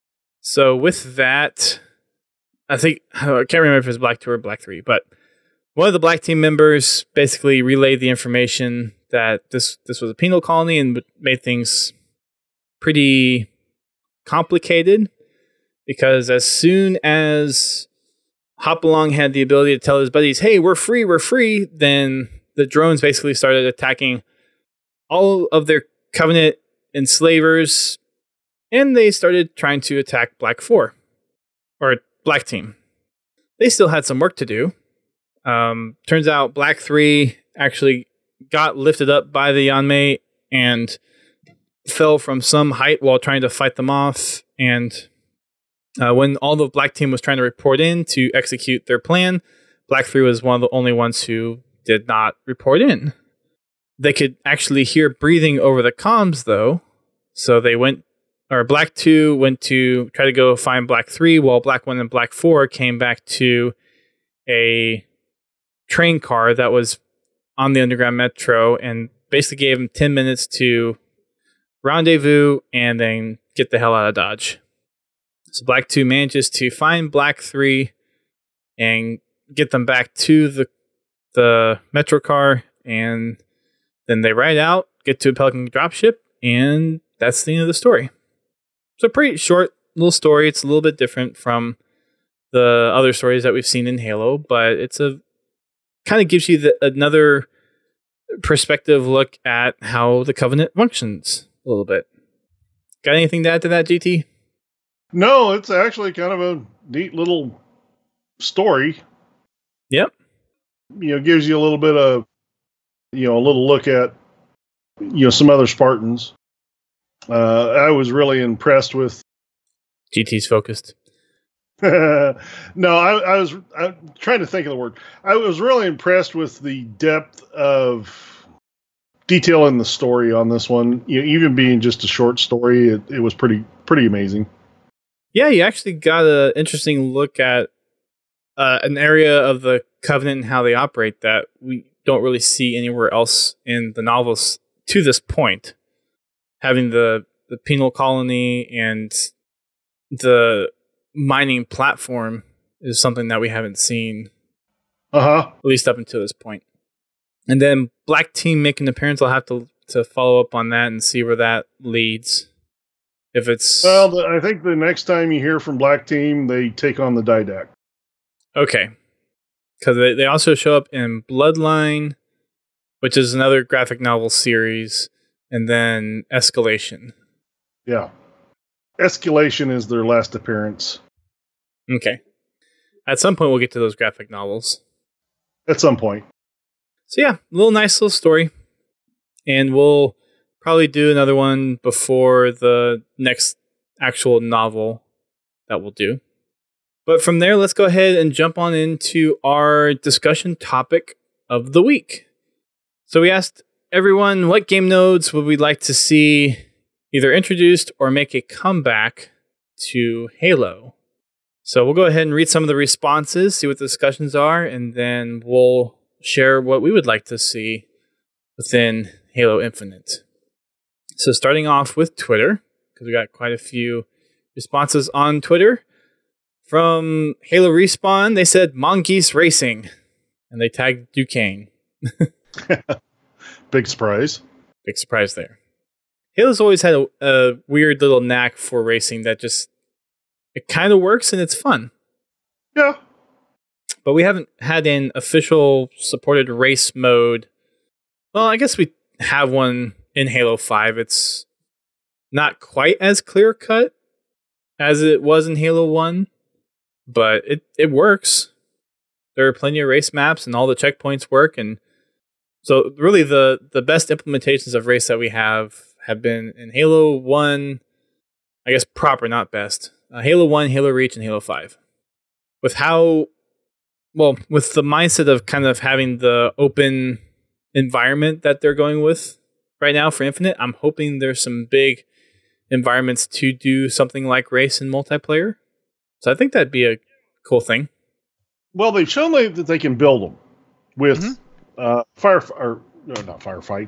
So with that, I think, I can't remember if it was Black two or Black three, but one of the Black Team members basically relayed the information that this, this was a penal colony and made things pretty complicated, because as soon as Hopalong had the ability to tell his buddies, hey, we're free, we're free, then the drones basically started attacking all of their Covenant enslavers, and they started trying to attack Black four, or Black Team. They still had some work to do. Um, turns out Black three actually got lifted up by the Yanmei and fell from some height while trying to fight them off. And uh, when all the Black Team was trying to report in to execute their plan, Black three was one of the only ones who did not report in. They could actually hear breathing over the comms, though. So they went, or Black two went to try to go find Black three, while Black one and Black four came back to a train car that was on the Underground Metro and basically gave them ten minutes to rendezvous and then get the hell out of Dodge. So Black two manages to find Black three and get them back to the the Metro car, and then they ride out, get to a Pelican dropship, and that's the end of the story. It's a pretty short little story. It's a little bit different from the other stories that we've seen in Halo, but it's a kind of gives you the, another perspective look at how the Covenant functions a little bit. Got anything to add to that, G T? No, it's actually kind of a neat little story. Yep. You know, gives you a little bit of, you know, a little look at, you know, some other Spartans. Uh, I was really impressed with. G T's focused. no, I, I was I'm trying to think of the word. I was really impressed with the depth of detail in the story on this one. You know, even being just a short story, it, it was pretty pretty amazing. Yeah, you actually got an interesting look at uh, an area of the Covenant and how they operate that we don't really see anywhere else in the novels to this point. Having the, the penal colony and the mining platform is something that we haven't seen. Uh-huh. At least up until this point. And then Black Team making an appearance, I'll have to, to follow up on that and see where that leads. If it's... Well, the, I think the next time you hear from Black Team, they take on the Didact. Okay. Because they, they also show up in Bloodline, which is another graphic novel series, and then Escalation. Yeah. Escalation is their last appearance. Okay. At some point, we'll get to those graphic novels. At some point. So yeah, a little nice little story. And we'll probably do another one before the next actual novel that we'll do. But from there, let's go ahead and jump on into our discussion topic of the week. So we asked everyone, what game nodes would we like to see either introduced or make a comeback to Halo? So we'll go ahead and read some of the responses, see what the discussions are, and then we'll share what we would like to see within Halo Infinite. So starting off with Twitter, because we got quite a few responses on Twitter. From Halo Respawn, they said Mongoose Racing, and they tagged Duquesne. Big surprise. Big surprise there. Halo's always had a, a weird little knack for racing that just, it kind of works and it's fun. Yeah. But we haven't had an official supported race mode. Well, I guess we have one in Halo five. It's not quite as clear cut as it was in Halo one, but it, it works. There are plenty of race maps and all the checkpoints work. And so really the, the best implementations of race that we have have been in Halo one, I guess proper, not best. Uh, Halo one, Halo Reach, and Halo five. With how, well, with the mindset of kind of having the open environment that they're going with right now for Infinite, I'm hoping there's some big environments to do something like race and multiplayer. So I think that'd be a cool thing. Well, they've shown that they can build them with mm-hmm. uh, fire, or no, not firefight.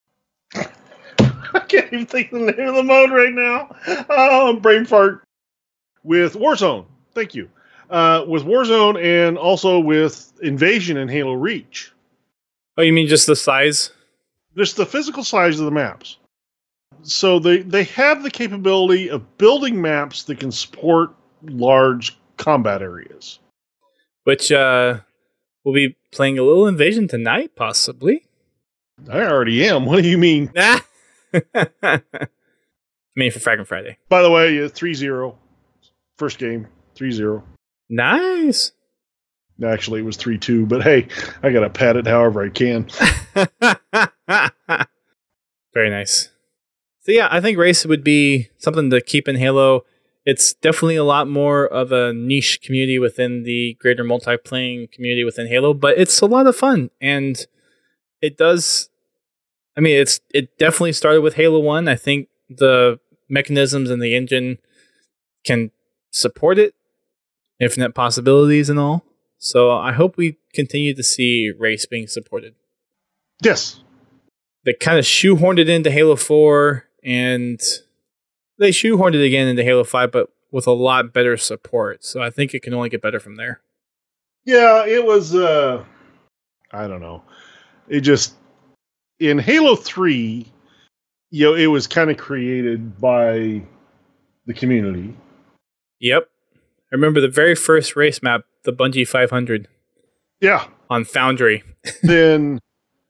I can't even think of the name of the mode right now. Oh, brain fart. With Warzone. Thank you. Uh, with Warzone and also with Invasion and Halo Reach. Oh, you mean just the size? Just the physical size of the maps. So they, they have the capability of building maps that can support large combat areas. Which uh, we'll be playing a little Invasion tonight, possibly. I already am. What do you mean? I mean, for Fragment Friday. By the way, three zero. First game, three zero. Nice. Actually, it was three two, but hey, I got to pat it however I can. Very nice. So yeah, I think race would be something to keep in Halo. It's definitely a lot more of a niche community within the greater multi-playing community within Halo, but it's a lot of fun. And it does, I mean, it's it definitely started with Halo one. I think the mechanisms and the engine can support it, infinite possibilities and all. So I hope we continue to see race being supported. Yes. They kind of shoehorned it into Halo four, and they shoehorned it again into Halo five, but with a lot better support. So I think it can only get better from there. Yeah, it was, uh, I don't know. It just, in Halo three, you know, it was kind of created by the community. Yep. I remember the very first race map, the Bungie five hundred. Yeah. On Foundry. Then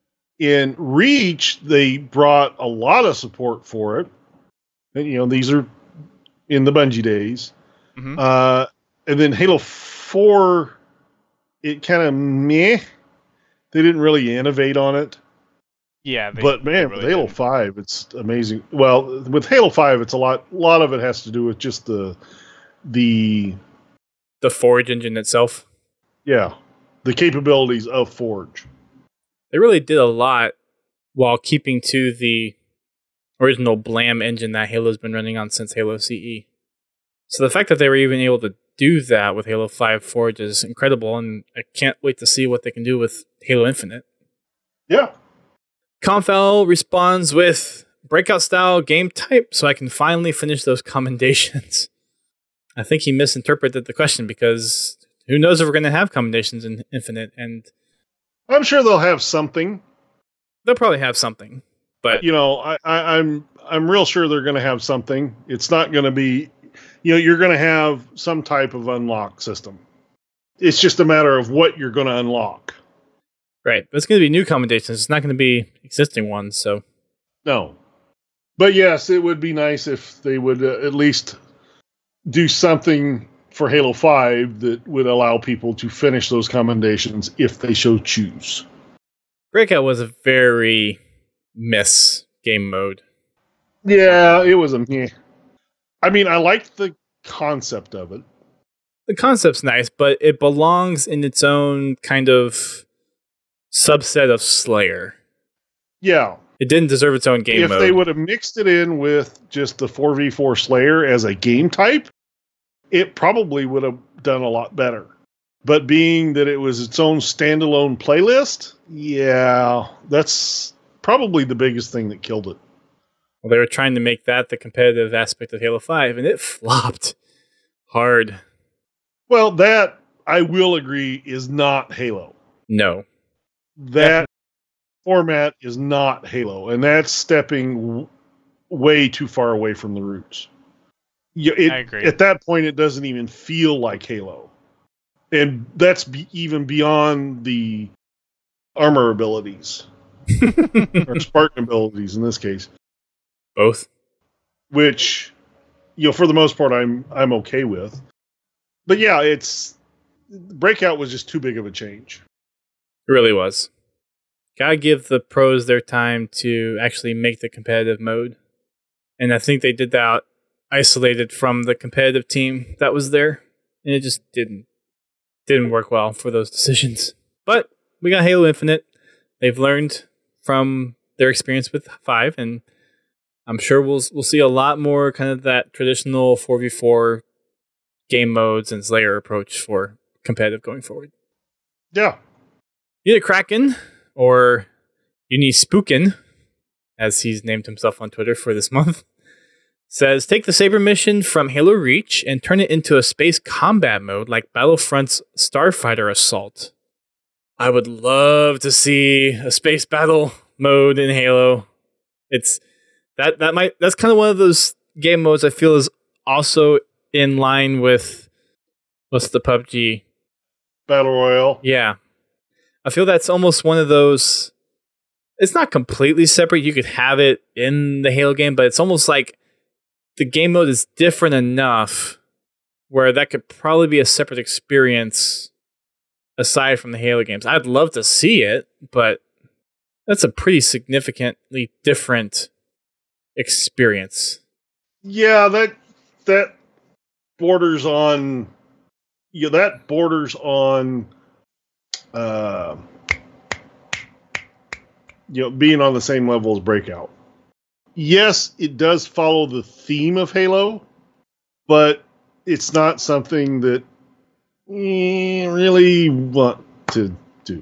in Reach, they brought a lot of support for it. And, you know, these are in the Bungie days. Mm-hmm. Uh, and then Halo four, it kind of meh. They didn't really innovate on it. Yeah, they, but man, really with Halo didn't. five, it's amazing. Well, with Halo five, it's a lot. A lot of it has to do with just the the the Forge engine itself. Yeah, the capabilities of Forge. They really did a lot while keeping to the original Blam engine that Halo's been running on since Halo C E. So the fact that they were even able to do that with Halo five Forge is incredible, and I can't wait to see what they can do with Halo Infinite. Yeah. Confal responds with breakout style game type, so I can finally finish those commendations. I think he misinterpreted the question, because who knows if we're going to have commendations in Infinite, and I'm sure they'll have something. They'll probably have something, but you know, I, I, I'm I'm real sure they're going to have something. It's not going to be, you know, you're going to have some type of unlock system. It's just a matter of what you're going to unlock. Right, but it's going to be new commendations. It's not going to be existing ones. So no, but yes, it would be nice if they would uh, at least do something for Halo five that would allow people to finish those commendations if they so choose. Breakout was a very miss game mode. Yeah, it was a meh. I mean, I liked the concept of it. The concept's nice, but it belongs in its own kind of subset of Slayer. Yeah. It didn't deserve its own game if mode. If they would have mixed it in with just the four v four Slayer as a game type, it probably would have done a lot better. But being that it was its own standalone playlist, yeah, that's probably the biggest thing that killed it. Well, they were trying to make that the competitive aspect of Halo five, and it flopped hard. Well, that, I will agree, is not Halo. No. That format is not Halo, and that's stepping w- way too far away from the roots. You, it, I agree. At that point, it doesn't even feel like Halo. And that's be, even beyond the armor abilities. Or Spartan abilities, in this case. Both. Which, you know, for the most part, I'm I'm okay with. But yeah, it's... Breakout was just too big of a change. It really was. Gotta give the pros their time to actually make the competitive mode. And I think they did that isolated from the competitive team that was there. And it just didn't didn't work well for those decisions. But we got Halo Infinite. They've learned from their experience with five, and I'm sure we'll we'll see a lot more kind of that traditional four v four game modes and Slayer approach for competitive going forward. Yeah. Unit Kraken, or Uni Spookin, as he's named himself on Twitter for this month, says, take the Saber mission from Halo Reach and turn it into a space combat mode like Battlefront's Starfighter Assault. I would love to see a space battle mode in Halo. It's that that might that's kind of one of those game modes I feel is also in line with what's the P U B G Battle Royale. Yeah. I feel that's almost one of those it's not completely separate. You could have it in the Halo game, but it's almost like the game mode is different enough where that could probably be a separate experience aside from the Halo games. I'd love to see it, but that's a pretty significantly different experience. Yeah, that that borders on yeah, that borders on uh you know, being on the same level as Breakout. Yes, it does follow the theme of Halo, but it's not something that eh, really want to do.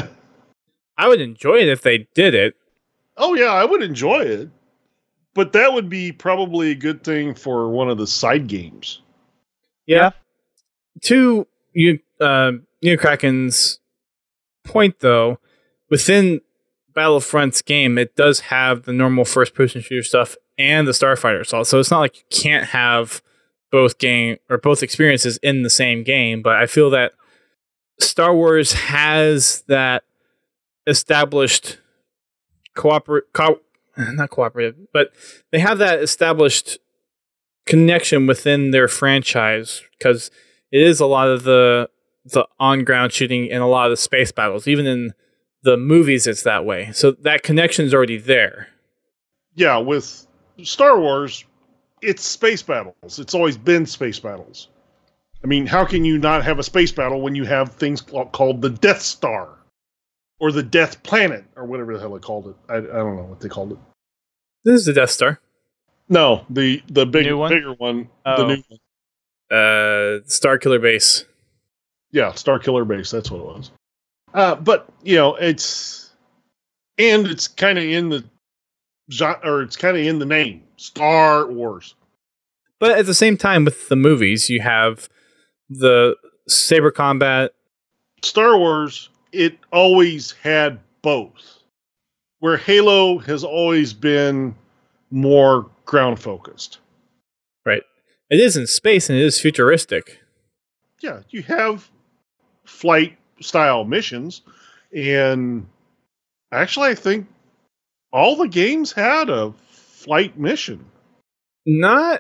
I would enjoy it if they did it. Oh yeah, I would enjoy it. But that would be probably a good thing for one of the side games. Yeah. To you, uh, Neo Kraken's point, though, within Battlefront's game, it does have the normal first-person shooter stuff and the Starfighter assault. So it's not like you can't have both game or both experiences in the same game. But I feel that Star Wars has that established cooperate. Co- not cooperative, but they have that established connection within their franchise because it is a lot of the the on-ground shooting and a lot of the space battles. Even in the movies, it's that way. So that connection is already there. Yeah, with Star Wars, it's space battles. It's always been space battles. I mean, how can you not have a space battle when you have things called the Death Star? Or the Death Planet, or whatever the hell they called it. I, I don't know what they called it. This is the Death Star. No, the the big New one? bigger one, Oh. the new one. Uh, Star Killer Base. Yeah, Star Killer Base. That's what it was. Uh, but you know, it's and it's kind of in the genre, or it's kind of in the name, Star Wars. But at the same time, with the movies, you have the saber combat. Star Wars, it always had both. Where Halo has always been more ground focused. Right. It is in space and it is futuristic. Yeah, you have flight style missions, and actually, I think all the games had a flight mission. Not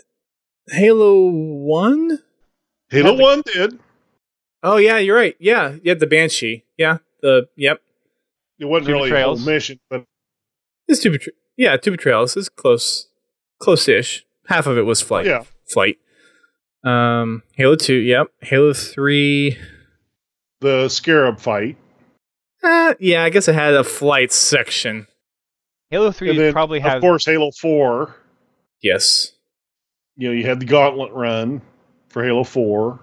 Halo one? Halo the- one did. Oh, yeah, you're right. Yeah, you had the Banshee. Yeah, the, yep. It wasn't Two really a whole Betrayals. mission, but It's two betray- Yeah, two betrayals is close, close-ish. Half of it was flight. yeah. Flight. Um, Halo two, yep. Halo three. The Scarab fight. Uh, yeah, I guess it had a flight section. Halo And three then, probably of has. course, Halo four. Yes. You know, you had the Gauntlet run for Halo four.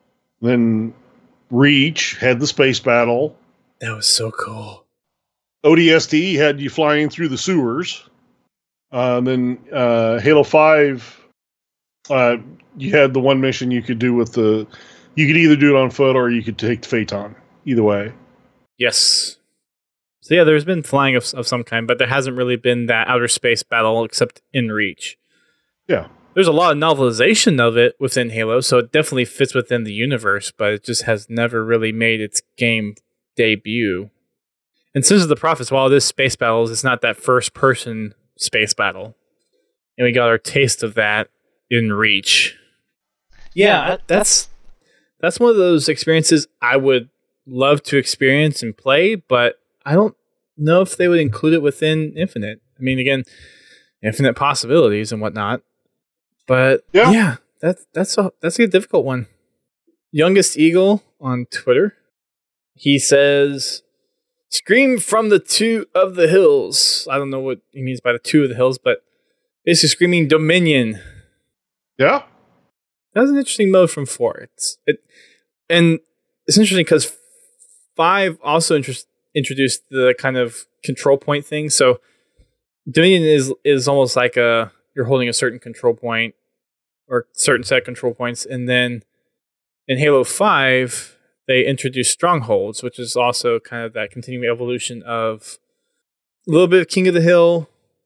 Then Reach had the space battle. That was so cool. O D S T had you flying through the sewers. Uh, and then uh, Halo five, uh, you had the one mission you could do with the. You could either do it on foot or you could take the Phaeton. Either way. Yes. So yeah, there's been flying of, of some kind, but there hasn't really been that outer space battle except in Reach. Yeah. There's a lot of novelization of it within Halo, so it definitely fits within the universe, but it just has never really made its game debut. And Sins of the Prophets, while it is space battles, it's not that first-person space battle. And we got our taste of that in Reach. Yeah, Yeah, that- that's that's one of those experiences I would love to experience and play, but I don't know if they would include it within Infinite. I mean, again, infinite possibilities and whatnot. But Yeah. yeah, that's that's a that's a difficult one. Youngest Eagle on Twitter, he says, "Scream from the two of the hills." I don't know what he means by the two of the hills, but basically screaming Dominion. Yeah. That was an interesting mode from four. It's it, and it's interesting because five also interest, introduced the kind of control point thing. So Dominion is is almost like a you're holding a certain control point or certain set of control points, and then in Halo five they introduced strongholds, which is also kind of that continuing evolution of a little bit of King of the Hill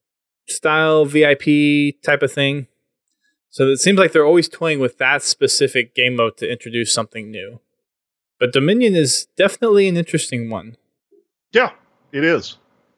style V I P type of thing. So it seems like they're always toying with that specific game mode to introduce something new. But Dominion is definitely an interesting one. Yeah, it is.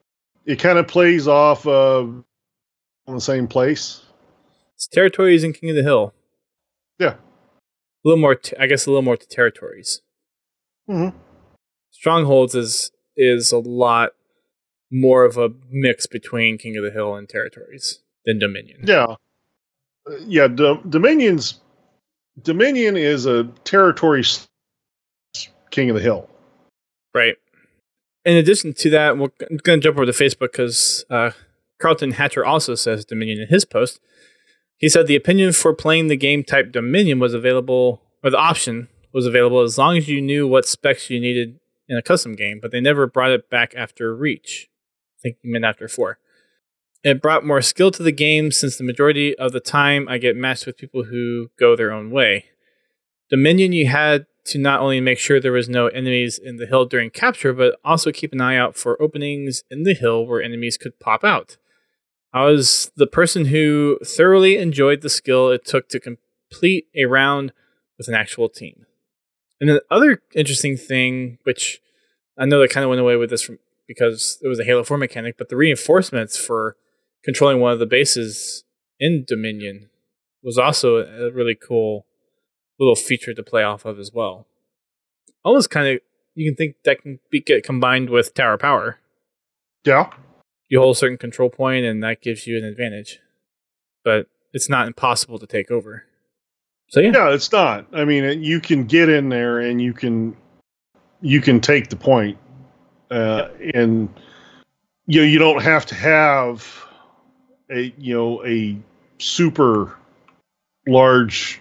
it kind of plays off of on the same place. It's territories in King of the Hill. Yeah. A little more, t- I guess a little more to territories. Mm-hmm. Strongholds is is a lot more of a mix between King of the Hill and territories than Dominion. Yeah. Uh, yeah, D- Dominion's Dominion is a territory King of the Hill. Right. In addition to that, we're going to jump over to Facebook because uh, Carlton Hatcher also says Dominion in his post. He said the opinion for playing the game type Dominion was available, or the option was available as long as you knew what specs you needed in a custom game, but they never brought it back after Reach. I think you meant after four. It brought more skill to the game since the majority of the time I get matched with people who go their own way. Dominion, you had to not only make sure there was no enemies in the hill during capture, but also keep an eye out for openings in the hill where enemies could pop out. I was the person who thoroughly enjoyed the skill it took to complete a round with an actual team. And the other interesting thing, which I know they kind of went away with this from, because it was a Halo four mechanic, but the reinforcements for controlling one of the bases in Dominion was also a really cool little feature to play off of as well. Almost kind of, you can think that can be get combined with Tower Power. Yeah. You hold a certain control point, and that gives you an advantage. But it's not impossible to take over. So yeah. No, it's not. I mean, you can get in there and you can you can take the point, uh, yep. and you know you don't have to have a you know a super large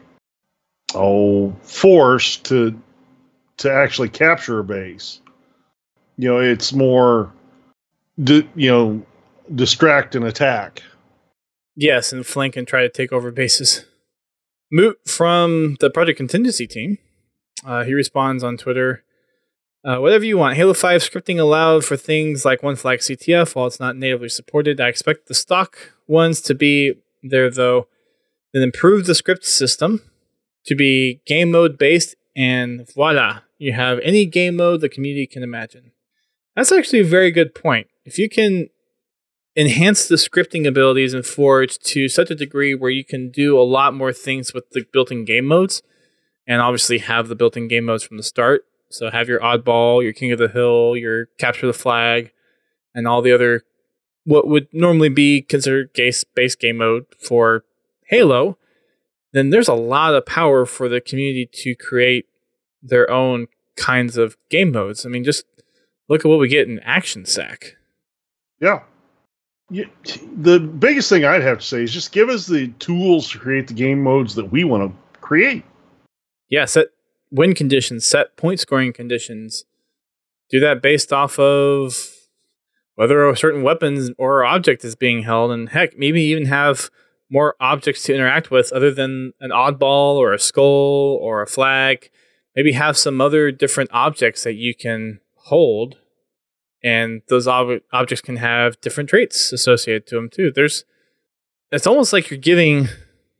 oh force to to actually capture a base. You know, it's more. D- you know, distract and attack. Yes, and flank and try to take over bases. Moot from the Project Contingency team. Uh, he responds on Twitter. Uh, whatever you want. Halo five scripting allowed for things like one flag C T F while it's not natively supported. I expect the stock ones to be there though. Then improve the script system to be game mode based, and voila, you have any game mode the community can imagine. That's actually a very good point. If you can enhance the scripting abilities in Forge to such a degree where you can do a lot more things with the built-in game modes, and obviously have the built-in game modes from the start, so have your Oddball, your King of the Hill, your Capture the Flag, and all the other, what would normally be considered base game mode for Halo, then there's a lot of power for the community to create their own kinds of game modes. I mean, just look at what we get in Action Sack. Yeah. yeah. The biggest thing I'd have to say is just give us the tools to create the game modes that we want to create. Yeah, set win conditions, set point scoring conditions. Do that based off of whether a certain weapon or object is being held, and heck, maybe even have more objects to interact with other than an oddball or a skull or a flag. Maybe have some other different objects that you can hold, and those ob- objects can have different traits associated to them too. There's, it's almost like you're giving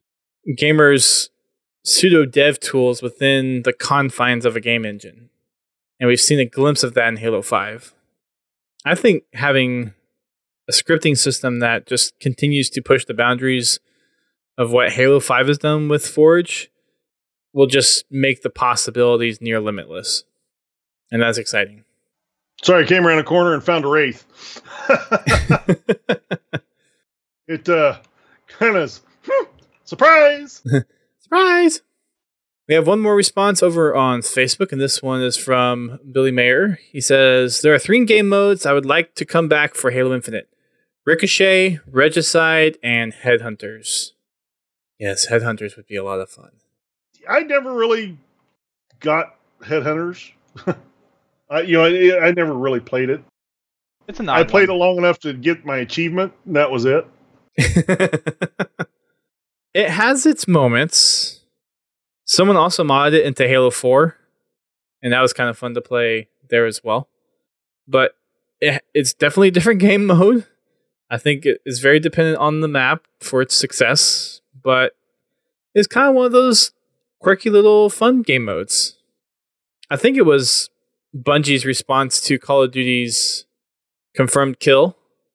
gamers pseudo dev tools within the confines of a game engine, and we've seen a glimpse of that in Halo five. I think having a scripting system that just continues to push the boundaries of what Halo five has done with Forge will just make the possibilities near limitless, and that's exciting. Sorry, I came around a corner and found a Wraith. it uh, kind of surprise, surprise. We have one more response over on Facebook, and this one is from Billy Mayer. He says, there are three game modes I would like to come back for Halo Infinite: Ricochet, Regicide, and Headhunters. Yes, Headhunters would be a lot of fun. I never really got Headhunters. I, you know, I, I never really played it. It's an I played one. it long enough to get my achievement, and that was it. It has its moments. Someone also modded it into Halo four, and that was kind of fun to play there as well. But it, it's definitely a different game mode. I think it is very dependent on the map for its success, but it's kind of one of those quirky little fun game modes. I think it was Bungie's response to Call of Duty's Confirmed Kill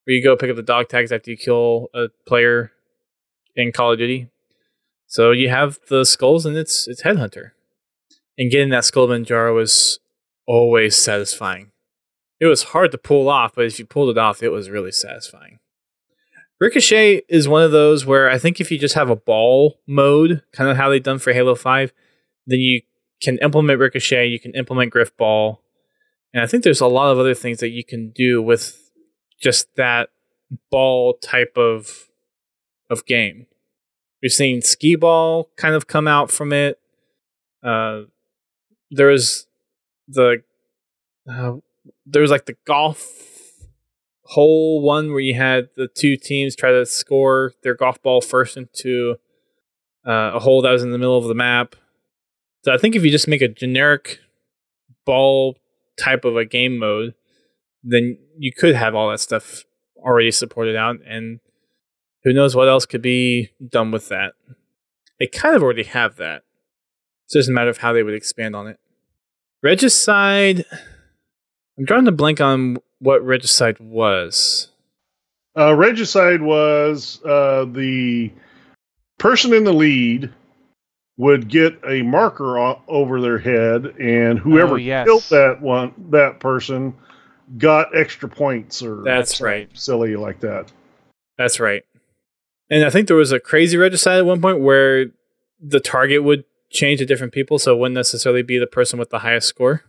where you go pick up the dog tags after you kill a player in Call of Duty. So you have the skulls, and it's it's Headhunter. And getting that skull Manjaro was always satisfying. It was hard to pull off, but if you pulled it off, it was really satisfying. Ricochet is one of those where I think if you just have a ball mode, kind of how they've done for Halo five, then you can implement Ricochet, you can implement Griff Ball, and I think there's a lot of other things that you can do with just that ball type of of game. We've seen Skee Ball kind of come out from it. Uh, there was the uh, there was like the golf hole one where you had the two teams try to score their golf ball first into uh, a hole that was in the middle of the map. So I think if you just make a generic ball type of a game mode, then you could have all that stuff already supported out, and who knows what else could be done with that. They kind of already have that. It's just a matter of how they would expand on it. Regicide, I'm drawing a blank on what Regicide was. Uh, Regicide was uh, the person in the lead would get a marker o- over their head, and whoever oh, yes. killed that one, that person, got extra points or That's right. silly like that. That's right. And I think there was a crazy Regicide at one point where the target would change to different people, so it wouldn't necessarily be the person with the highest score.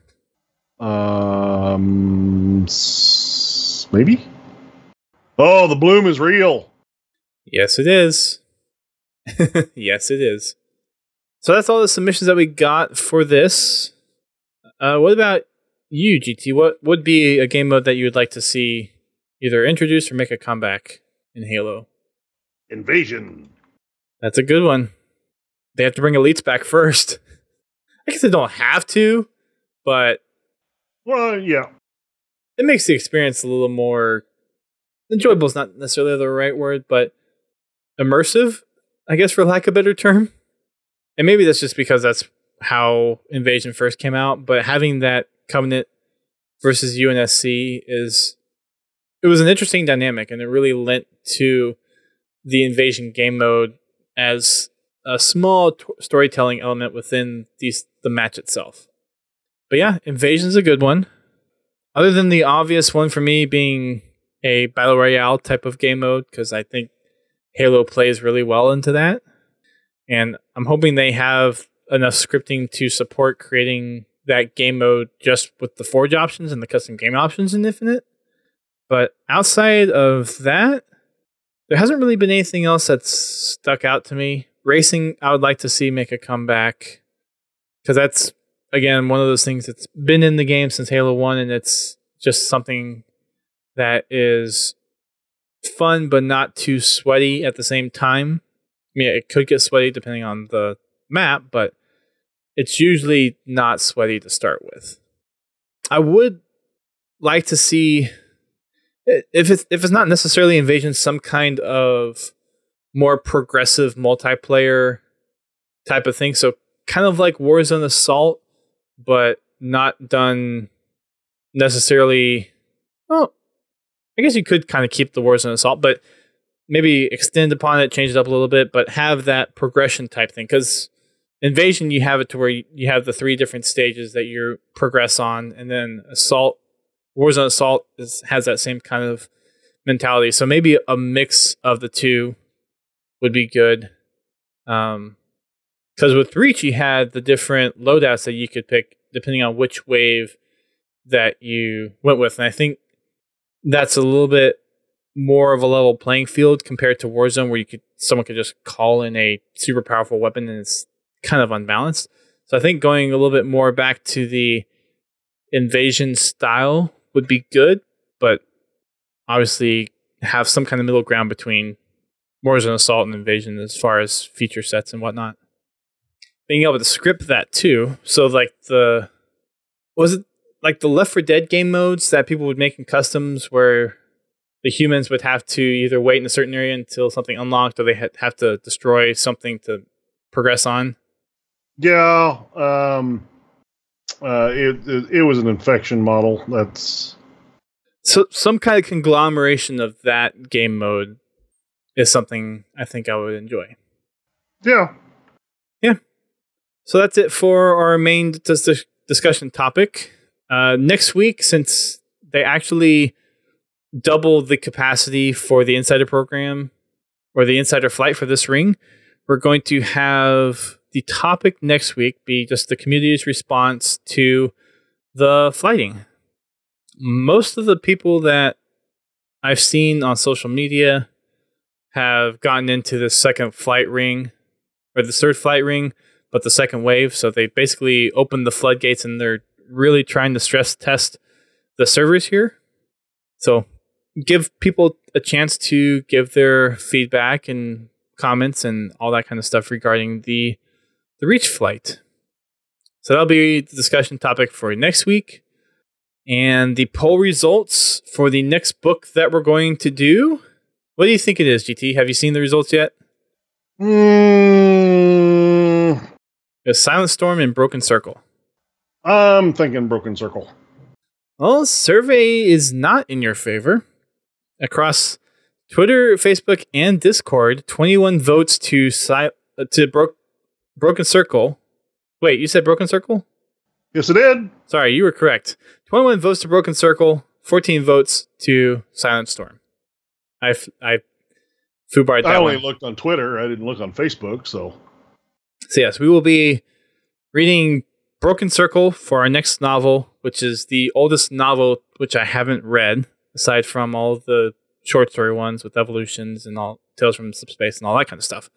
Um, s- maybe. Oh, the bloom is real. Yes, it is. Yes, it is. So that's all the submissions that we got for this. Uh, what about you, G T? What would be a game mode that you would like to see either introduced or make a comeback in Halo? Invasion. That's a good one. They have to bring elites back first. I guess they don't have to, but Well, yeah. it makes the experience a little more enjoyable. Is not necessarily the right word, but immersive, I guess, for lack of a better term. And maybe that's just because that's how Invasion first came out, but having that Covenant versus U N S C is, it was an interesting dynamic, and it really lent to the Invasion game mode as a small t- storytelling element within these the match itself. But yeah, Invasion's a good one. Other than the obvious one for me being a Battle Royale type of game mode, because I think Halo plays really well into that. And I'm hoping they have enough scripting to support creating that game mode just with the Forge options and the custom game options in Infinite. But outside of that, there hasn't really been anything else that's stuck out to me. Racing, I would like to see make a comeback, because that's, again, one of those things that's been in the game since Halo one, and it's just something that is fun but not too sweaty at the same time. I mean, it could get sweaty depending on the map, but it's usually not sweaty to start with. I would like to see, if it's if it's not necessarily Invasion, some kind of more progressive multiplayer type of thing. So kind of like Warzone Assault, but not done necessarily. Well, I guess you could kind of keep the Warzone Assault, but maybe extend upon it, change it up a little bit, but have that progression type thing. Because Invasion, you have it to where you have the three different stages that you progress on, and then Assault, Warzone Assault is, has that same kind of mentality. So maybe a mix of the two would be good. Um, because with Reach, you had the different loadouts that you could pick depending on which wave that you went with. And I think that's a little bit more of a level playing field compared to Warzone, where you could someone could just call in a super powerful weapon and it's kind of unbalanced. So I think going a little bit more back to the Invasion style would be good, but obviously have some kind of middle ground between Warzone Assault and Invasion as far as feature sets and whatnot. Being able to script that too. So like the, was it like the Left four Dead game modes that people would make in customs where the humans would have to either wait in a certain area until something unlocked, or they ha- have to destroy something to progress on? Yeah, um, uh, it, it it was an infection model. That's So some kind of conglomeration of that game mode is something I think I would enjoy. Yeah. Yeah. So that's it for our main dis- discussion topic. Uh, next week, since they actually doubled the capacity for the Insider program or the Insider flight for this ring, we're going to have the topic next week be just the community's response to the flighting. Most of the people that I've seen on social media have gotten into the second flight ring or the third flight ring, but the second wave. So they basically opened the floodgates and they're really trying to stress test the servers here. So give people a chance to give their feedback and comments and all that kind of stuff regarding the the Reach flight. So that'll be the discussion topic for next week. And the poll results for the next book that we're going to do. What do you think it is, G T? Have you seen the results yet? Mm, It's Silent Storm and Broken Circle. I'm thinking Broken Circle. Well, survey is not in your favor. Across Twitter, Facebook, and Discord, twenty-one votes to si- to bro- Broken Circle. Wait, you said Broken Circle? Yes, it did. Sorry, you were correct. twenty-one votes to Broken Circle, fourteen votes to Silent Storm. I f- I foobarred that I only one. looked on Twitter. I didn't look on Facebook, so. So yes, we will be reading Broken Circle for our next novel, which is the oldest novel which I haven't read, aside from all the short story ones with evolutions and all Tales from Subspace and all that kind of stuff.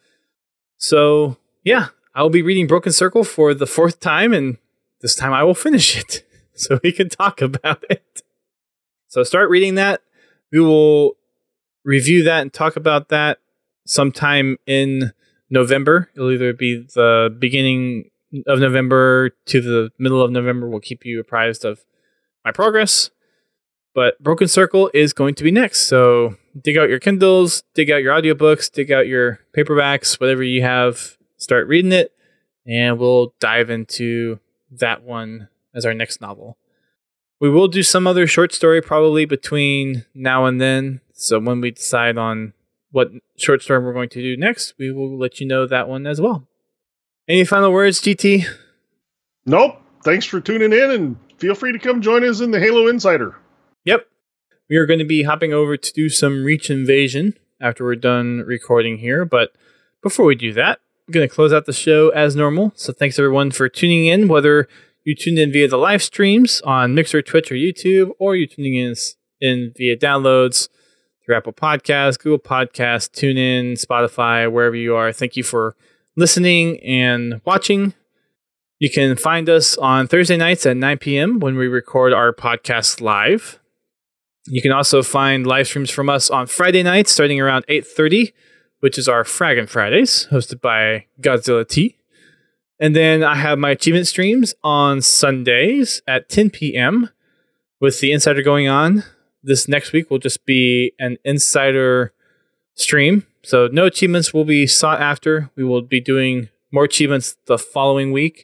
So yeah, I will be reading Broken Circle for the fourth time, and this time I will finish it so we can talk about it. So start reading that. We will review that and talk about that sometime in November. It'll either be the beginning of November to the middle of November. We'll keep you apprised of my progress. But Broken Circle is going to be next. So dig out your Kindles, dig out your audiobooks, dig out your paperbacks, whatever you have, start reading it, and we'll dive into that one as our next novel. We will do some other short story probably between now and then. So when we decide on what short story we're going to do next, we will let you know that one as well. Any final words, G T? Nope. Thanks for tuning in, and feel free to come join us in the Halo Insider. Yep. We are going to be hopping over to do some Reach Invasion after we're done recording here. But before we do that, I'm going to close out the show as normal. So thanks everyone for tuning in, whether you tuned in via the live streams on Mixer, Twitch, or YouTube, or you're tuning in, in via downloads through Apple Podcasts, Google Podcasts, TuneIn, Spotify, wherever you are. Thank you for listening and watching. You can find us on Thursday nights at nine p.m. when we record our podcast live. You can also find live streams from us on Friday nights starting around eight thirty, which is our Fraggin' Fridays, hosted by Godzilla T. And then I have my achievement streams on Sundays at ten p.m. with the Insider going on. This next week will just be an Insider stream. So no achievements will be sought after. We will be doing more achievements the following week.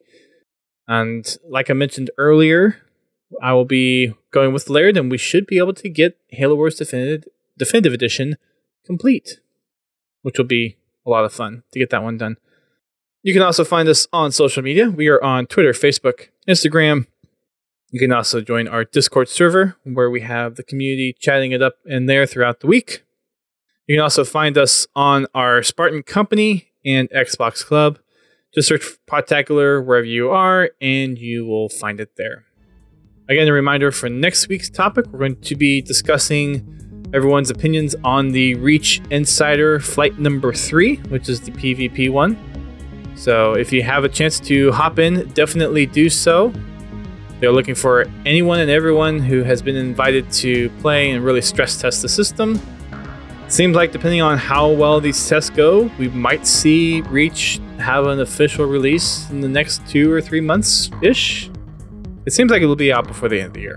And like I mentioned earlier, I will be going with Laird, and we should be able to get Halo Wars Definitive, Definitive Edition complete, which will be a lot of fun to get that one done. You can also find us on social media. We are on Twitter, Facebook, Instagram. You can also join our Discord server, where we have the community chatting it up in there throughout the week. You can also find us on our Spartan Company and Xbox Club. Just search for Podtacular wherever you are, and you will find it there. Again, a reminder for next week's topic, we're going to be discussing everyone's opinions on the Reach Insider Flight Number three, which is the PvP one. So if you have a chance to hop in, definitely do so. They're looking for anyone and everyone who has been invited to play and really stress test the system. Seems like depending on how well these tests go, we might see Reach have an official release in the next two or three months-ish. It seems like it will be out before the end of the year.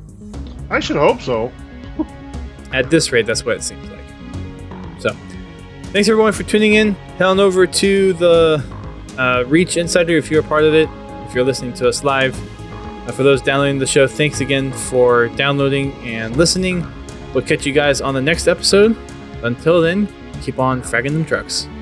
I should hope so. At this rate, that's what it seems like. So, thanks everyone for tuning in. Head on over to the uh, Reach Insider if you're a part of it, if you're listening to us live. Uh, for those downloading the show, thanks again for downloading and listening. We'll catch you guys on the next episode. Until then, keep on fragging them trucks.